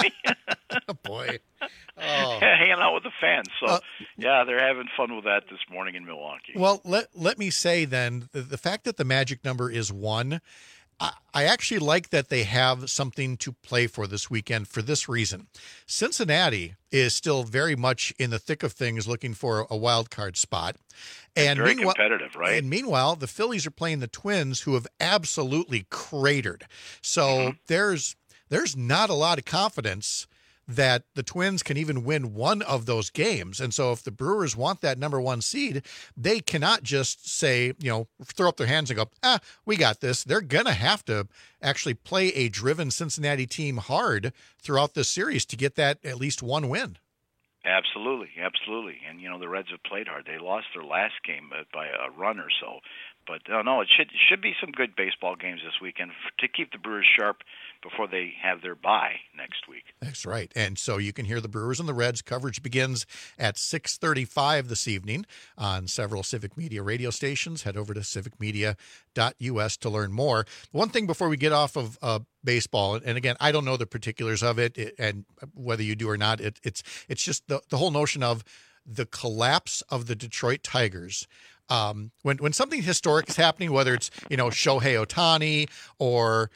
Oh, boy. Hanging out with the fans. So, yeah, they're having fun with that this morning in Milwaukee. Well, let me say then, the fact that the magic number is 1, I actually like that they have something to play for this weekend for this reason. Cincinnati is still very much in the thick of things looking for a wild card spot. And very competitive, right? And meanwhile, the Phillies are playing the Twins, who have absolutely cratered. So there's not a lot of confidence that the Twins can even win one of those games. And so if the Brewers want that number one seed, they cannot just say, throw up their hands and go, we got this. They're going to have to actually play a driven Cincinnati team hard throughout this series to get that at least one win. Absolutely. And, the Reds have played hard. They lost their last game by a run or so. But, no, it should be some good baseball games this weekend to keep the Brewers sharp before they have their bye next week. That's right. And so you can hear the Brewers and the Reds. Coverage begins at 6:35 this evening on several Civic Media radio stations. Head over to civicmedia.us to learn more. One thing before we get off of baseball, and again, I don't know the particulars of it, and whether you do or not, it's just the whole notion of the collapse of the Detroit Tigers. When something historic is happening, whether it's Shohei Ohtani or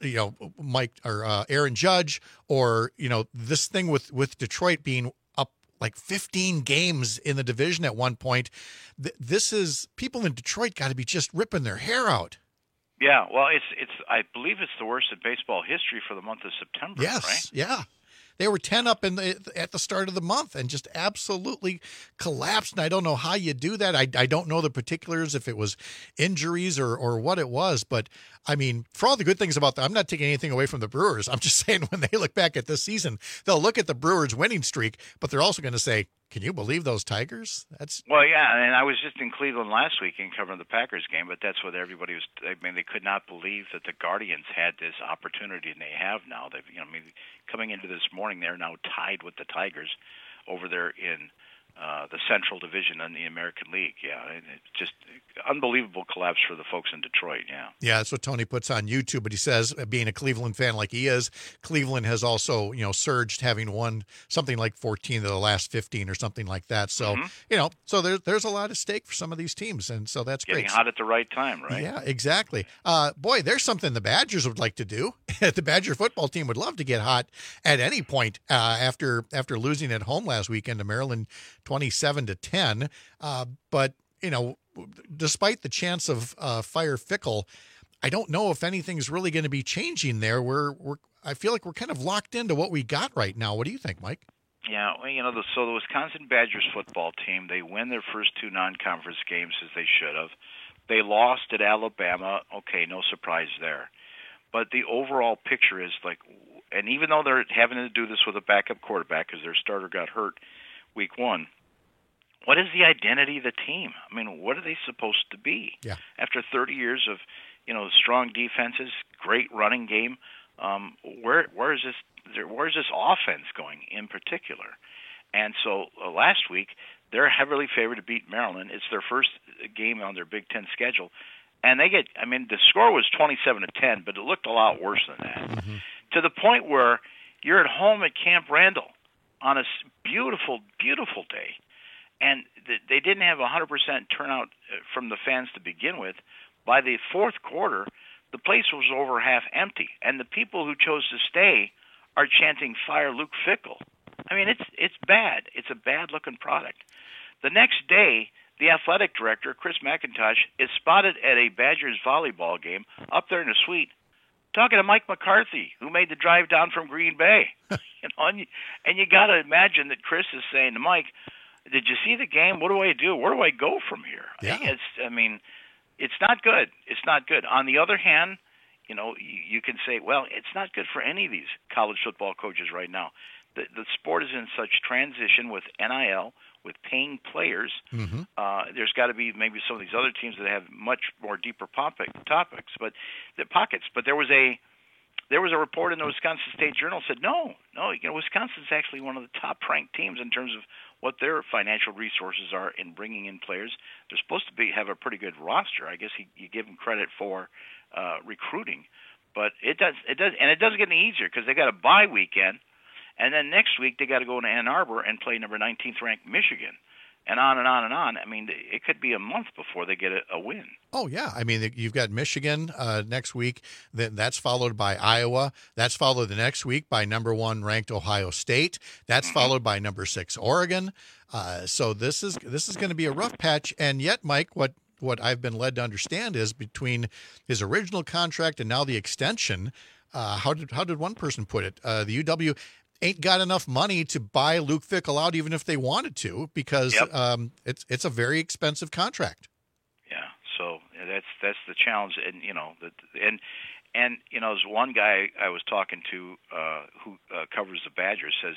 Mike or Aaron Judge, or this thing with Detroit being up like 15 games in the division at one point, this is people in Detroit got to be just ripping their hair out. Yeah, well, it's I believe it's the worst in baseball history for the month of September. Yes, right? Yeah. They were 10 up at the start of the month and just absolutely collapsed. And I don't know how you do that. I don't know the particulars, if it was injuries or what it was. But, I mean, for all the good things about that, I'm not taking anything away from the Brewers. I'm just saying when they look back at this season, they'll look at the Brewers' winning streak, but they're also going to say, can you believe those Tigers? Well, yeah, and I was just in Cleveland last week and covering the Packers game, but that's what everybody was. I mean, they could not believe that the Guardians had this opportunity, and they have now. They've, coming into this morning, they're now tied with the Tigers over there in the Central Division in the American League. Yeah, it's just unbelievable collapse for the folks in Detroit. Yeah. Yeah, that's what Tony puts on YouTube. But he says, being a Cleveland fan like he is, Cleveland has also, surged, having won something like 14 of the last 15 or something like that. So, so there's a lot at stake for some of these teams, and so that's Getting great. hot at the right time, right? Yeah, exactly. Boy, there's something the Badgers would like to do. The Badger football team would love to get hot at any point after losing at home last weekend to Maryland, 27-10. But despite the chance of Fire Fickle, I don't know if anything's really going to be changing there. I feel like we're kind of locked into what we got right now. What do you think, Mike? Yeah, well, so the Wisconsin Badgers football team, they win their first two non-conference games as they should have. They lost at Alabama. Okay, no surprise there. But the overall picture is like, and even though they're having to do this with a backup quarterback because their starter got hurt week one, what is the identity of the team? I mean, what are they supposed to be? Yeah. After 30 years of, strong defenses, great running game, where is this offense going in particular? And so last week, they're heavily favored to beat Maryland. It's their first game on their Big Ten schedule. And the score was 27-10, but it looked a lot worse than that. Mm-hmm. To the point where you're at home at Camp Randall on a beautiful, beautiful day. And they didn't have 100% turnout from the fans to begin with. By the fourth quarter, the place was over half empty. And the people who chose to stay are chanting, "Fire Luke Fickell." I mean, it's bad. It's a bad-looking product. The next day, the athletic director, Chris McIntosh, is spotted at a Badgers volleyball game up there in the suite talking to Mike McCarthy, who made the drive down from Green Bay. And you got to imagine that Chris is saying to Mike, "Did you see the game? What do I do? Where do I go from here?" Yeah. It's not good. It's not good. On the other hand, you can say, well, it's not good for any of these college football coaches right now. The sport is in such transition with NIL, with paying players. Mm-hmm. There's got to be maybe some of these other teams that have much more deeper topics, but the pockets. But there was a report in the Wisconsin State Journal said no, Wisconsin's actually one of the top-ranked teams in terms of what their financial resources are in bringing in players. They're supposed to have a pretty good roster. I guess you give them credit for recruiting, but it doesn't get any easier because they got a bye weekend, and then next week they got to go to Ann Arbor and play number 19th ranked Michigan. and on and on and on. I mean, it could be a month before they get a win. Oh, yeah. I mean, you've got Michigan next week. Then that's followed by Iowa. That's followed the next week by number 1 ranked Ohio State. That's followed by number 6 Oregon. So this is going to be a rough patch. And yet, Mike, what I've been led to understand is between his original contract and now the extension, how did one person put it? The UW ain't got enough money to buy Luke Fickell out, even if they wanted to, because it's a very expensive contract. Yeah, so that's the challenge, and and there's one guy I was talking to who covers the Badgers says,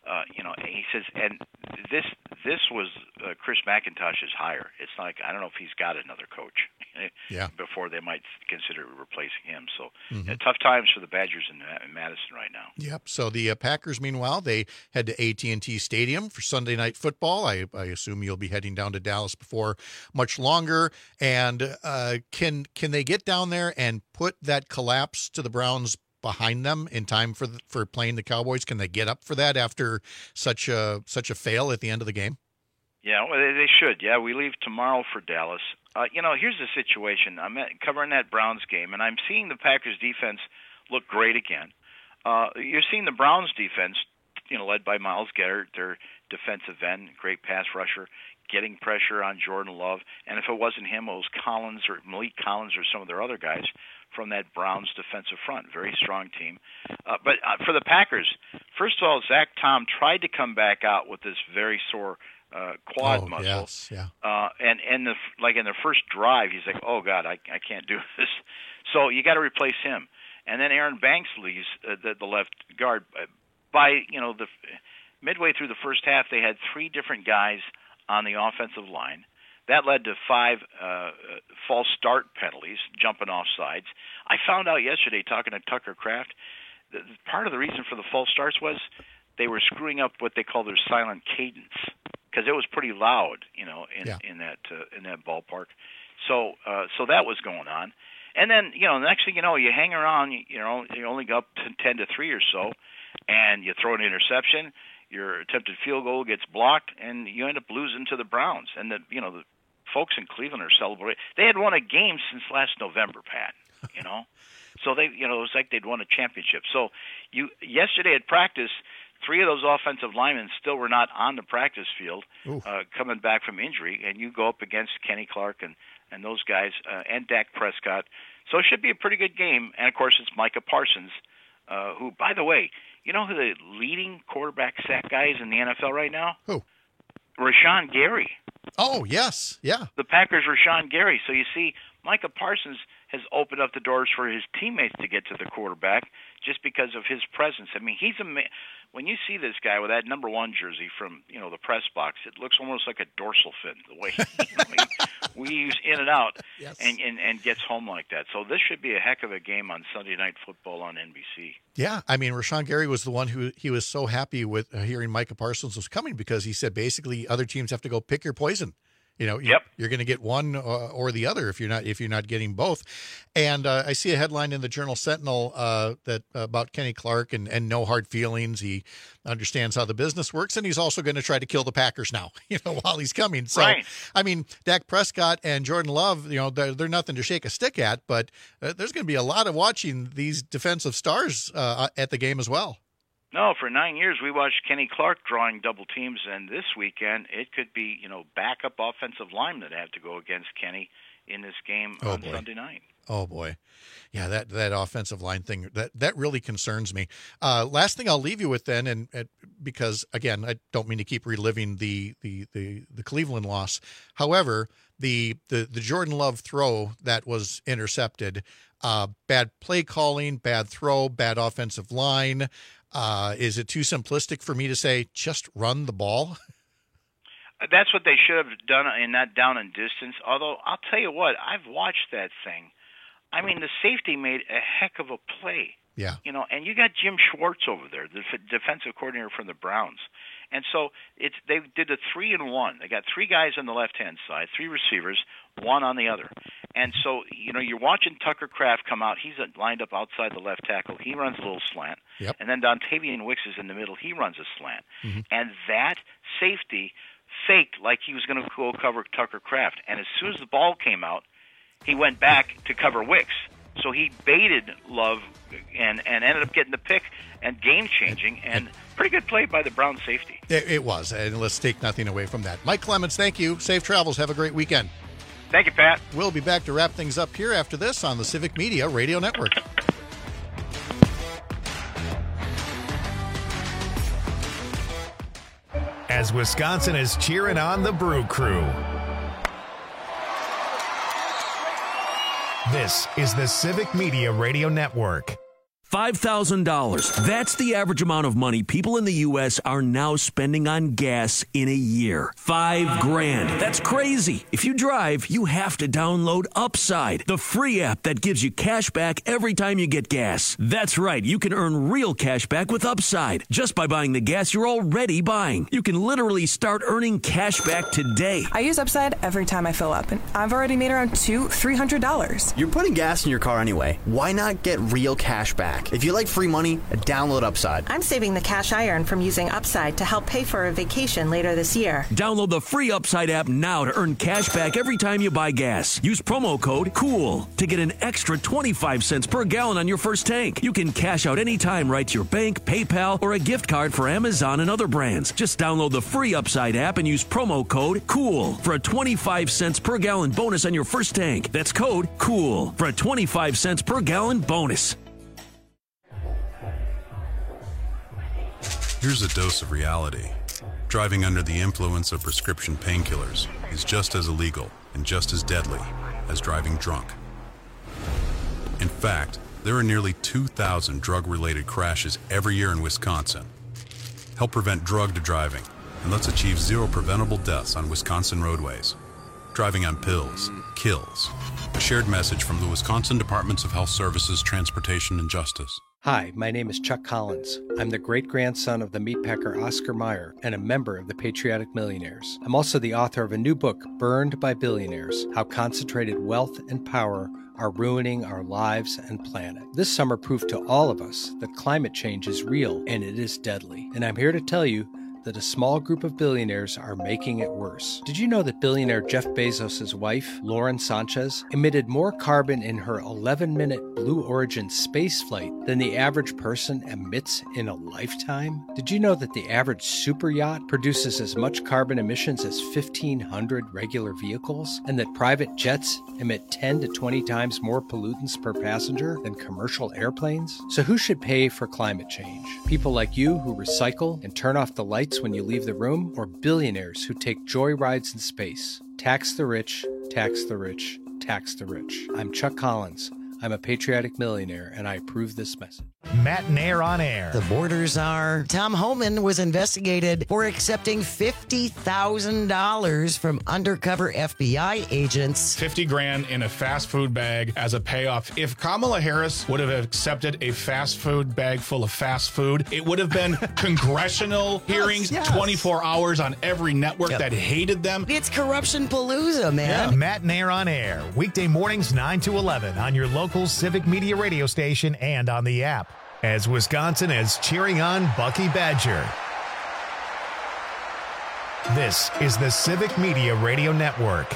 he says, and this was Chris McIntosh's hire. It's not like, I don't know if he's got another coach before they might consider replacing him. So tough times for the Badgers in Madison right now. Yep. So the Packers, meanwhile, they head to AT&T Stadium for Sunday Night Football. I assume you'll be heading down to Dallas before much longer. And can they get down there and put that collapse to the Browns behind them in time for playing the Cowboys? Can they get up for that after such a fail at the end of the game? Yeah, well, they should. Yeah, we leave tomorrow for Dallas. Here's the situation. I'm covering that Browns game, and I'm seeing the Packers defense look great again. You're seeing the Browns defense, led by Myles Garrett, their defensive end, great pass rusher, getting pressure on Jordan Love. And if it wasn't him, it was Collins or Malik Collins or some of their other guys from that Browns defensive front. Very strong team. But for the Packers, first of all, Zach Tom tried to come back out with this very sore quad muscle. Yes, yeah. And in the first drive, he's like, oh, God, I can't do this. So you got to replace him. And then Aaron Banks leaves the left guard. By the midway through the first half, they had 3 different guys on the offensive line. That led to 5 false start penalties, jumping off sides. I found out yesterday, talking to Tucker Kraft, that part of the reason for the false starts was they were screwing up what they call their silent cadence, because it was pretty loud, in that ballpark. So that was going on. And then, the next thing you know, you hang around, you only go up to 10-3 or so, and you throw an interception. Your attempted field goal gets blocked, and you end up losing to the Browns. And the folks in Cleveland are celebrating. They had won a game since last November, Pat. So they, it was like they'd won a championship. So yesterday at practice, 3 of those offensive linemen still were not on the practice field, coming back from injury, and you go up against Kenny Clark and those guys and Dak Prescott. So it should be a pretty good game. And of course, it's Micah Parsons, who, by the way, you know who the leading quarterback sack guy is in the NFL right now? Who? Rashawn Gary. Oh, yes. Yeah. The Packers' Rashawn Gary. So you see, Micah Parsons has opened up the doors for his teammates to get to the quarterback just because of his presence. I mean, when you see this guy with that number 1 jersey from, the press box, it looks almost like a dorsal fin, the way he weaves in and out and gets home like that. So this should be a heck of a game on Sunday Night Football on NBC. Yeah, I mean, Rashawn Gary was the one who he was so happy with hearing Micah Parsons was coming, because he said basically other teams have to go pick your poison. You're going to get one or the other if you're not getting both. And I see a headline in the Journal Sentinel that about Kenny Clark and no hard feelings. He understands how the business works, and he's also going to try to kill the Packers now, while he's coming. So, right. I mean, Dak Prescott and Jordan Love, they're nothing to shake a stick at, but there's going to be a lot of watching these defensive stars at the game as well. No, for 9 years we watched Kenny Clark drawing double teams, and this weekend it could be, backup offensive linemen that have to go against Kenny in this game on Sunday night. Oh boy, yeah, that offensive line thing that really concerns me. Last thing I'll leave you with then, and because again I don't mean to keep reliving the Cleveland loss. However, the Jordan Love throw that was intercepted, bad play calling, bad throw, bad offensive line. Is it too simplistic for me to say just run the ball? That's what they should have done in that down and distance. Although, I'll tell you what, I've watched that thing. I mean, the safety made a heck of a play. Yeah. And you got Jim Schwartz over there, the defensive coordinator from the Browns. And so they did a 3-and-1. They got 3 guys on the left-hand side, 3 receivers, 1 on the other. And so, you're watching Tucker Kraft come out. He's lined up outside the left tackle. He runs a little slant. Yep. And then Dontavian Wicks is in the middle. He runs a slant. Mm-hmm. And that safety faked like he was going to go cover Tucker Kraft. And as soon as the ball came out, he went back to cover Wicks. So he baited Love and ended up getting the pick and game-changing, and pretty good play by the Brown safety. It was, and let's take nothing away from that. Mike Clemens, thank you. Safe travels. Have a great weekend. Thank you, Pat. We'll be back to wrap things up here after this on the Civic Media Radio Network. As Wisconsin is cheering on the Brew Crew. This is the Civic Media Radio Network. $5,000. That's the average amount of money people in the U.S. are now spending on gas in a year. $5,000. That's crazy. If you drive, you have to download Upside, the free app that gives you cash back every time you get gas. That's right. You can earn real cash back with Upside just by buying the gas you're already buying. You can literally start earning cash back today. I use Upside every time I fill up, and I've already made around $300. You're putting gas in your car anyway. Why not get real cash back? If you like free money, download Upside. I'm saving the cash I earn from using Upside to help pay for a vacation later this year. Download the free Upside app now to earn cash back every time you buy gas. Use promo code COOL to get an extra 25 cents per gallon on your first tank. You can cash out anytime right to your bank, PayPal, or a gift card for Amazon and other brands. Just download the free Upside app and use promo code COOL for a 25 cents per gallon bonus on your first tank. That's code COOL for a 25 cents per gallon bonus. Here's a dose of reality. Driving under the influence of prescription painkillers is just as illegal and just as deadly as driving drunk. In fact, there are nearly 2,000 drug-related crashes every year in Wisconsin. Help prevent drug to driving, and let's achieve zero preventable deaths on Wisconsin roadways. Driving on pills kills. A shared message from the Wisconsin Departments of Health Services, Transportation, and Justice. Hi, my name is Chuck Collins. I'm the great-grandson of the meatpacker Oscar Mayer and a member of the Patriotic Millionaires. I'm also the author of a new book, Burned by Billionaires: How Concentrated Wealth and Power Are Ruining Our Lives and Planet. This summer proved to all of us that climate change is real and it is deadly. And I'm here to tell you that a small group of billionaires are making it worse. Did you know that billionaire Jeff Bezos' wife, Lauren Sanchez, emitted more carbon in her 11-minute Blue Origin space flight than the average person emits in a lifetime? Did you know that the average super yacht produces as much carbon emissions as 1,500 regular vehicles, and that private jets emit 10 to 20 times more pollutants per passenger than commercial airplanes? So who should pay for climate change? People like you who recycle and turn off the lights when you leave the room, or billionaires who take joy rides in space? Tax the rich, tax the rich, tax the rich. I'm Chuck Collins. I'm a patriotic millionaire, and I approve this message. Matt and Air on Air. The borders are. Tom Homan was investigated for accepting $50,000 from undercover FBI agents. $50,000 in a fast food bag as a payoff. If Kamala Harris would have accepted a fast food bag full of fast food, it would have been congressional hearings, 24 hours on every network that hated them. It's corruption palooza, man. Yeah. Matt and Air on Air. Weekday mornings 9 to 11 on your local Civic Media radio station and on the app. As Wisconsin is cheering on Bucky Badger. This is the Civic Media Radio Network.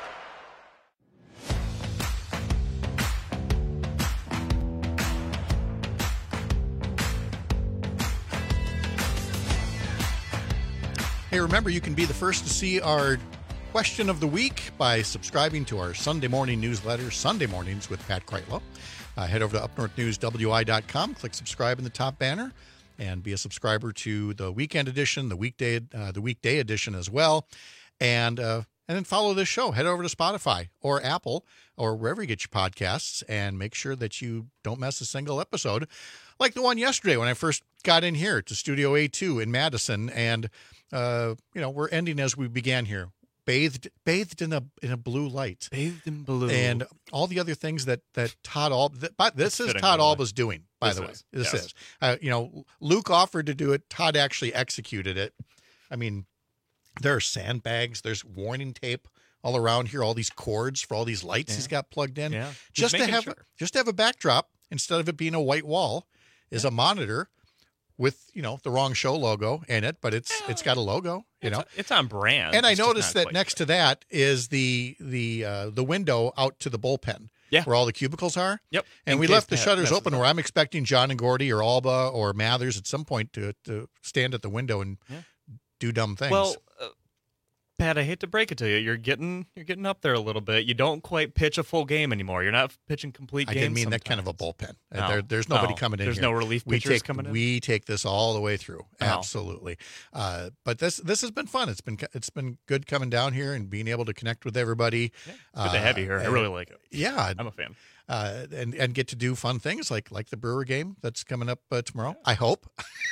Hey, remember, you can be the first to see our question of the week by subscribing to our Sunday morning newsletter, Sunday Mornings with Pat Kreitlow. Head over to upnorthnewswi.com, click subscribe in the top banner, and be a subscriber to the weekend edition, the weekday edition as well. And then follow this show. Head over to Spotify or Apple or wherever you get your podcasts, and make sure that you don't miss a single episode, like the one yesterday when I first got in here to Studio A2 in Madison. And we're ending as we began here. Bathed in a blue light. Bathed in blue. And all the other things that Todd Alba, but this is Todd Alba's doing, by the way. This is. Luke offered to do it. Todd actually executed it. I mean, there are sandbags. There's warning tape all around here. All these cords for all these lights he's got plugged in. Yeah. Just to have a backdrop, instead of it being a white wall, is a monitor with, the wrong show logo in it, but it's got a logo, It's on brand. And I It's just noticed not that quite next to that is the window out to the bullpen. Yeah. Where all the cubicles are. Yep. And we In case left the Pat shutters messes open up. where I'm expecting John and Gordy or Alba or Mathers at some point to stand at the window and do dumb things. Well, Pat, I hate to break it to you. You're getting up there a little bit. You don't quite pitch a full game anymore. You're not pitching complete I games. didn't mean sometimes. that kind of a bullpen. No. There's nobody No. coming in There's here. no relief pitchers coming in? We take this all the way through. No. Absolutely. But this has been fun. It's been good coming down here and being able to connect with everybody. Good to have you here. I really like it. Yeah. I'm a fan. And get to do fun things like the Brewer game that's coming up tomorrow. I hope.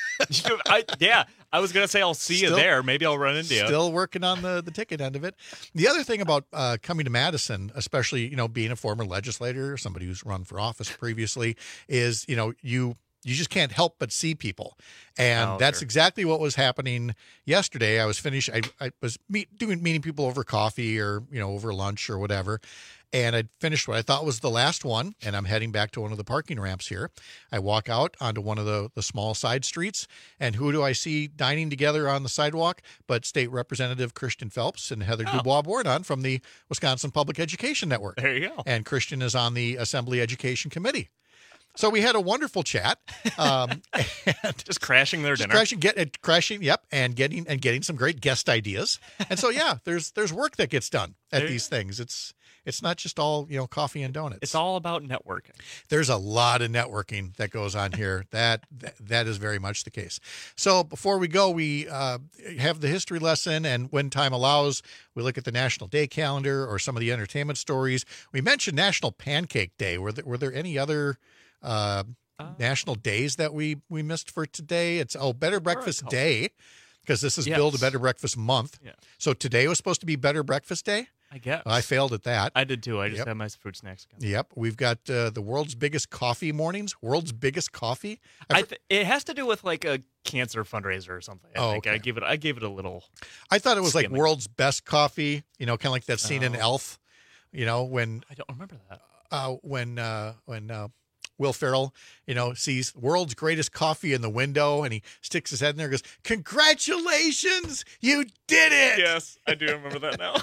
I was gonna say I'll see you there. Maybe I'll run into you. Still working on the ticket end of it. The other thing about coming to Madison, especially being a former legislator, somebody who's run for office previously, is you just can't help but see people, and that's exactly what was happening yesterday. I was finished. I was meeting people over coffee or over lunch or whatever. And I'd finished what I thought was the last one, and I'm heading back to one of the parking ramps here. I walk out onto one of the small side streets, and who do I see dining together on the sidewalk but State Representative Christian Phelps and Heather Dubois-Bourdon from the Wisconsin Public Education Network. There you go. And Christian is on the Assembly Education Committee. So we had a wonderful chat. And just crashing their dinner. Crashing, yep, and getting some great guest ideas. And so there's work that gets done at these things. It's not just all, coffee and donuts. It's all about networking. There's a lot of networking that goes on here. That is very much the case. So before we go, we have the history lesson, and when time allows, we look at the National Day calendar or some of the entertainment stories. We mentioned National Pancake Day. Were there any other national days that we missed for today? It's Better Breakfast Day, because this is Build a Better Breakfast Month. Yeah. So today was supposed to be Better Breakfast Day? I guess. I failed at that. I did too. I just had my fruit snacks again. Yep. We've got the world's biggest coffee mornings. World's biggest coffee. It has to do with like a cancer fundraiser or something. I think. Okay. I gave it a little. I thought it was skimming. like world's best coffee. Kind of like that scene in Elf. When I don't remember that. When Will Ferrell, sees world's greatest coffee in the window, and he sticks his head in there and goes, "Congratulations, you did it!" Yes, I do remember that now.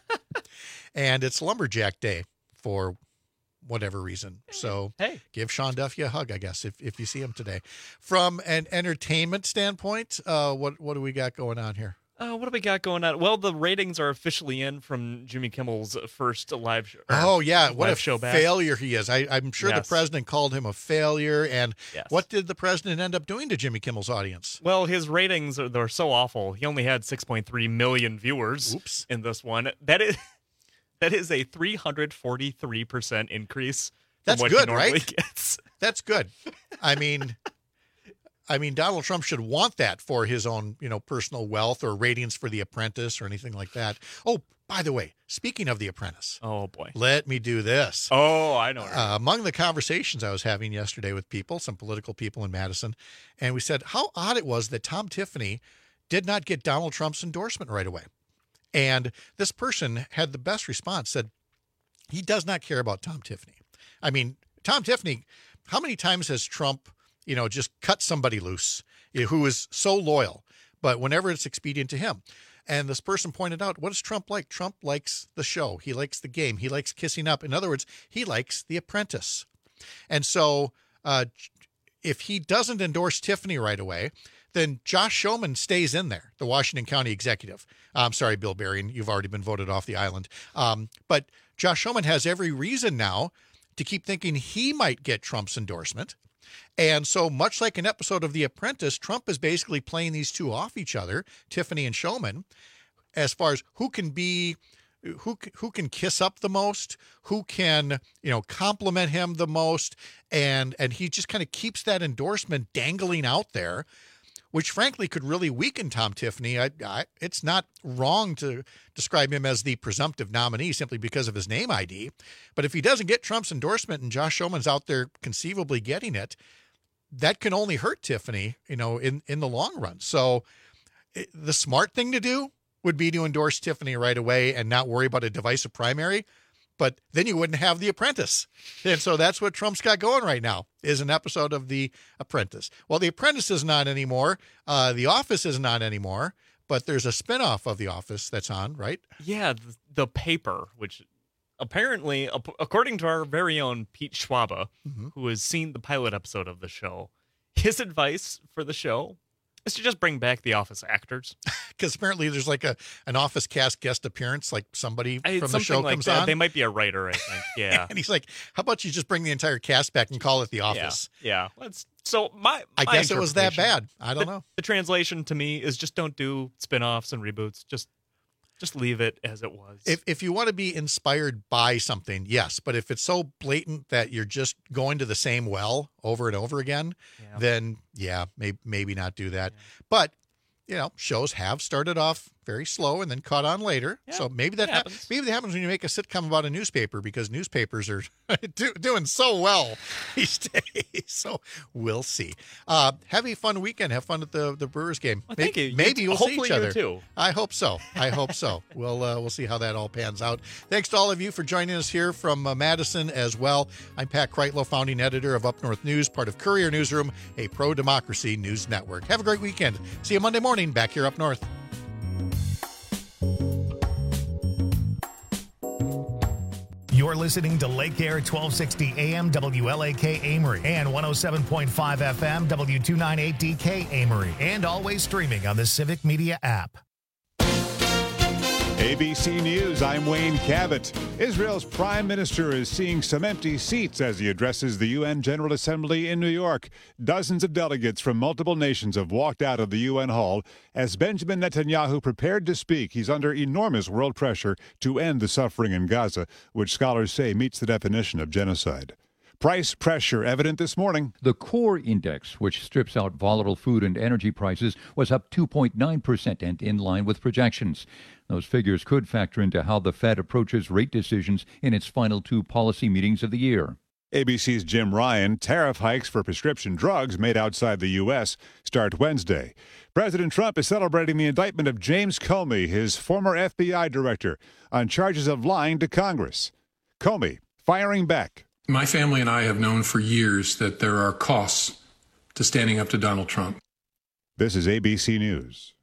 And it's Lumberjack Day for whatever reason. So give Sean Duffy a hug, I guess, if you see him today. From an entertainment standpoint, what do we got going on here? What do we got going on? Well, the ratings are officially in from Jimmy Kimmel's first live show. What a show back. failure he is. I'm sure the president called him a failure. And what did the president end up doing to Jimmy Kimmel's audience? Well, his ratings they're so awful. He only had 6.3 million viewers in this one. That is a 343% increase. That's what good, he normally right? Gets. That's good. I mean, Donald Trump should want that for his own, personal wealth or ratings for The Apprentice or anything like that. Oh, by the way, speaking of The Apprentice. Oh, boy. Let me do this. Oh, I know. Among the conversations I was having yesterday with some political people in Madison, and we said how odd it was that Tom Tiffany did not get Donald Trump's endorsement right away. And this person had the best response, said he does not care about Tom Tiffany. I mean, Tom Tiffany, how many times has Trump, just cut somebody loose who is so loyal, but whenever it's expedient to him? And this person pointed out, what does Trump like? Trump likes the show. He likes the game. He likes kissing up. In other words, he likes The Apprentice. And so if he doesn't endorse Tiffany right away, then Josh Schoeman stays in there, the Washington County executive. I'm sorry, Bill Berrien, you've already been voted off the island. But Josh Schoeman has every reason now to keep thinking he might get Trump's endorsement. And so much like an episode of The Apprentice, Trump is basically playing these two off each other, Tiffany and Schoeman, as far as who can kiss up the most, who can, compliment him the most. And he just kind of keeps that endorsement dangling out there, which frankly could really weaken Tom Tiffany. It's not wrong to describe him as the presumptive nominee simply because of his name ID. But if he doesn't get Trump's endorsement and Josh Schoeman's out there conceivably getting it, that can only hurt Tiffany, in the long run. So the smart thing to do would be to endorse Tiffany right away and not worry about a divisive primary. but then you wouldn't have The Apprentice. And so that's what Trump's got going right now, is an episode of The Apprentice. Well, The Apprentice is not anymore. The Office is not anymore, but there's a spinoff of The Office that's on, right? Yeah, The Paper, which apparently, according to our very own Pete Schwaba, who has seen the pilot episode of the show, his advice for the show is to just bring back The Office actors. Because apparently there's like an Office cast guest appearance, like somebody from the show like comes that. on. They might be a writer, I think. Yeah. And he's like, how about you just bring the entire cast back and call it The Office? Yeah. I guess it was that bad. I don't know. The translation to me is just don't do spin-offs and reboots. Just leave it as it was. If you want to be inspired by something, yes. But if it's so blatant that you're just going to the same well over and over again, then maybe not do that. Yeah. But, shows have started off very slow and then caught on later. Yeah, so maybe that happens. Maybe that happens when you make a sitcom about a newspaper, because newspapers are doing so well these days. So we'll see. Have a fun weekend. Have fun at the Brewers game. Well, thank you. Maybe we'll see each other. You too. I hope so. We'll see how that all pans out. Thanks to all of you for joining us here from Madison as well. I'm Pat Kreitlow, founding editor of Up North News, part of Courier Newsroom, a pro-democracy news network. Have a great weekend. See you Monday morning back here up north. You're listening to Lake Air 1260 AM WLAK Amory and 107.5 FM W298DK Amory, and always streaming on the Civic Media app. ABC News, I'm Wayne Cabot. Israel's prime minister is seeing some empty seats as he addresses the UN General Assembly in New York. Dozens of delegates from multiple nations have walked out of the UN hall as Benjamin Netanyahu prepared to speak. He's under enormous world pressure to end the suffering in Gaza, which scholars say meets the definition of genocide. Price pressure evident this morning. The core index, which strips out volatile food and energy prices, was up 2.9% and in line with projections. Those figures could factor into how the Fed approaches rate decisions in its final two policy meetings of the year. ABC's Jim Ryan. Tariff hikes for prescription drugs made outside the U.S. start Wednesday. President Trump is celebrating the indictment of James Comey, his former FBI director, on charges of lying to Congress. Comey firing back. My family and I have known for years that there are costs to standing up to Donald Trump. This is ABC News.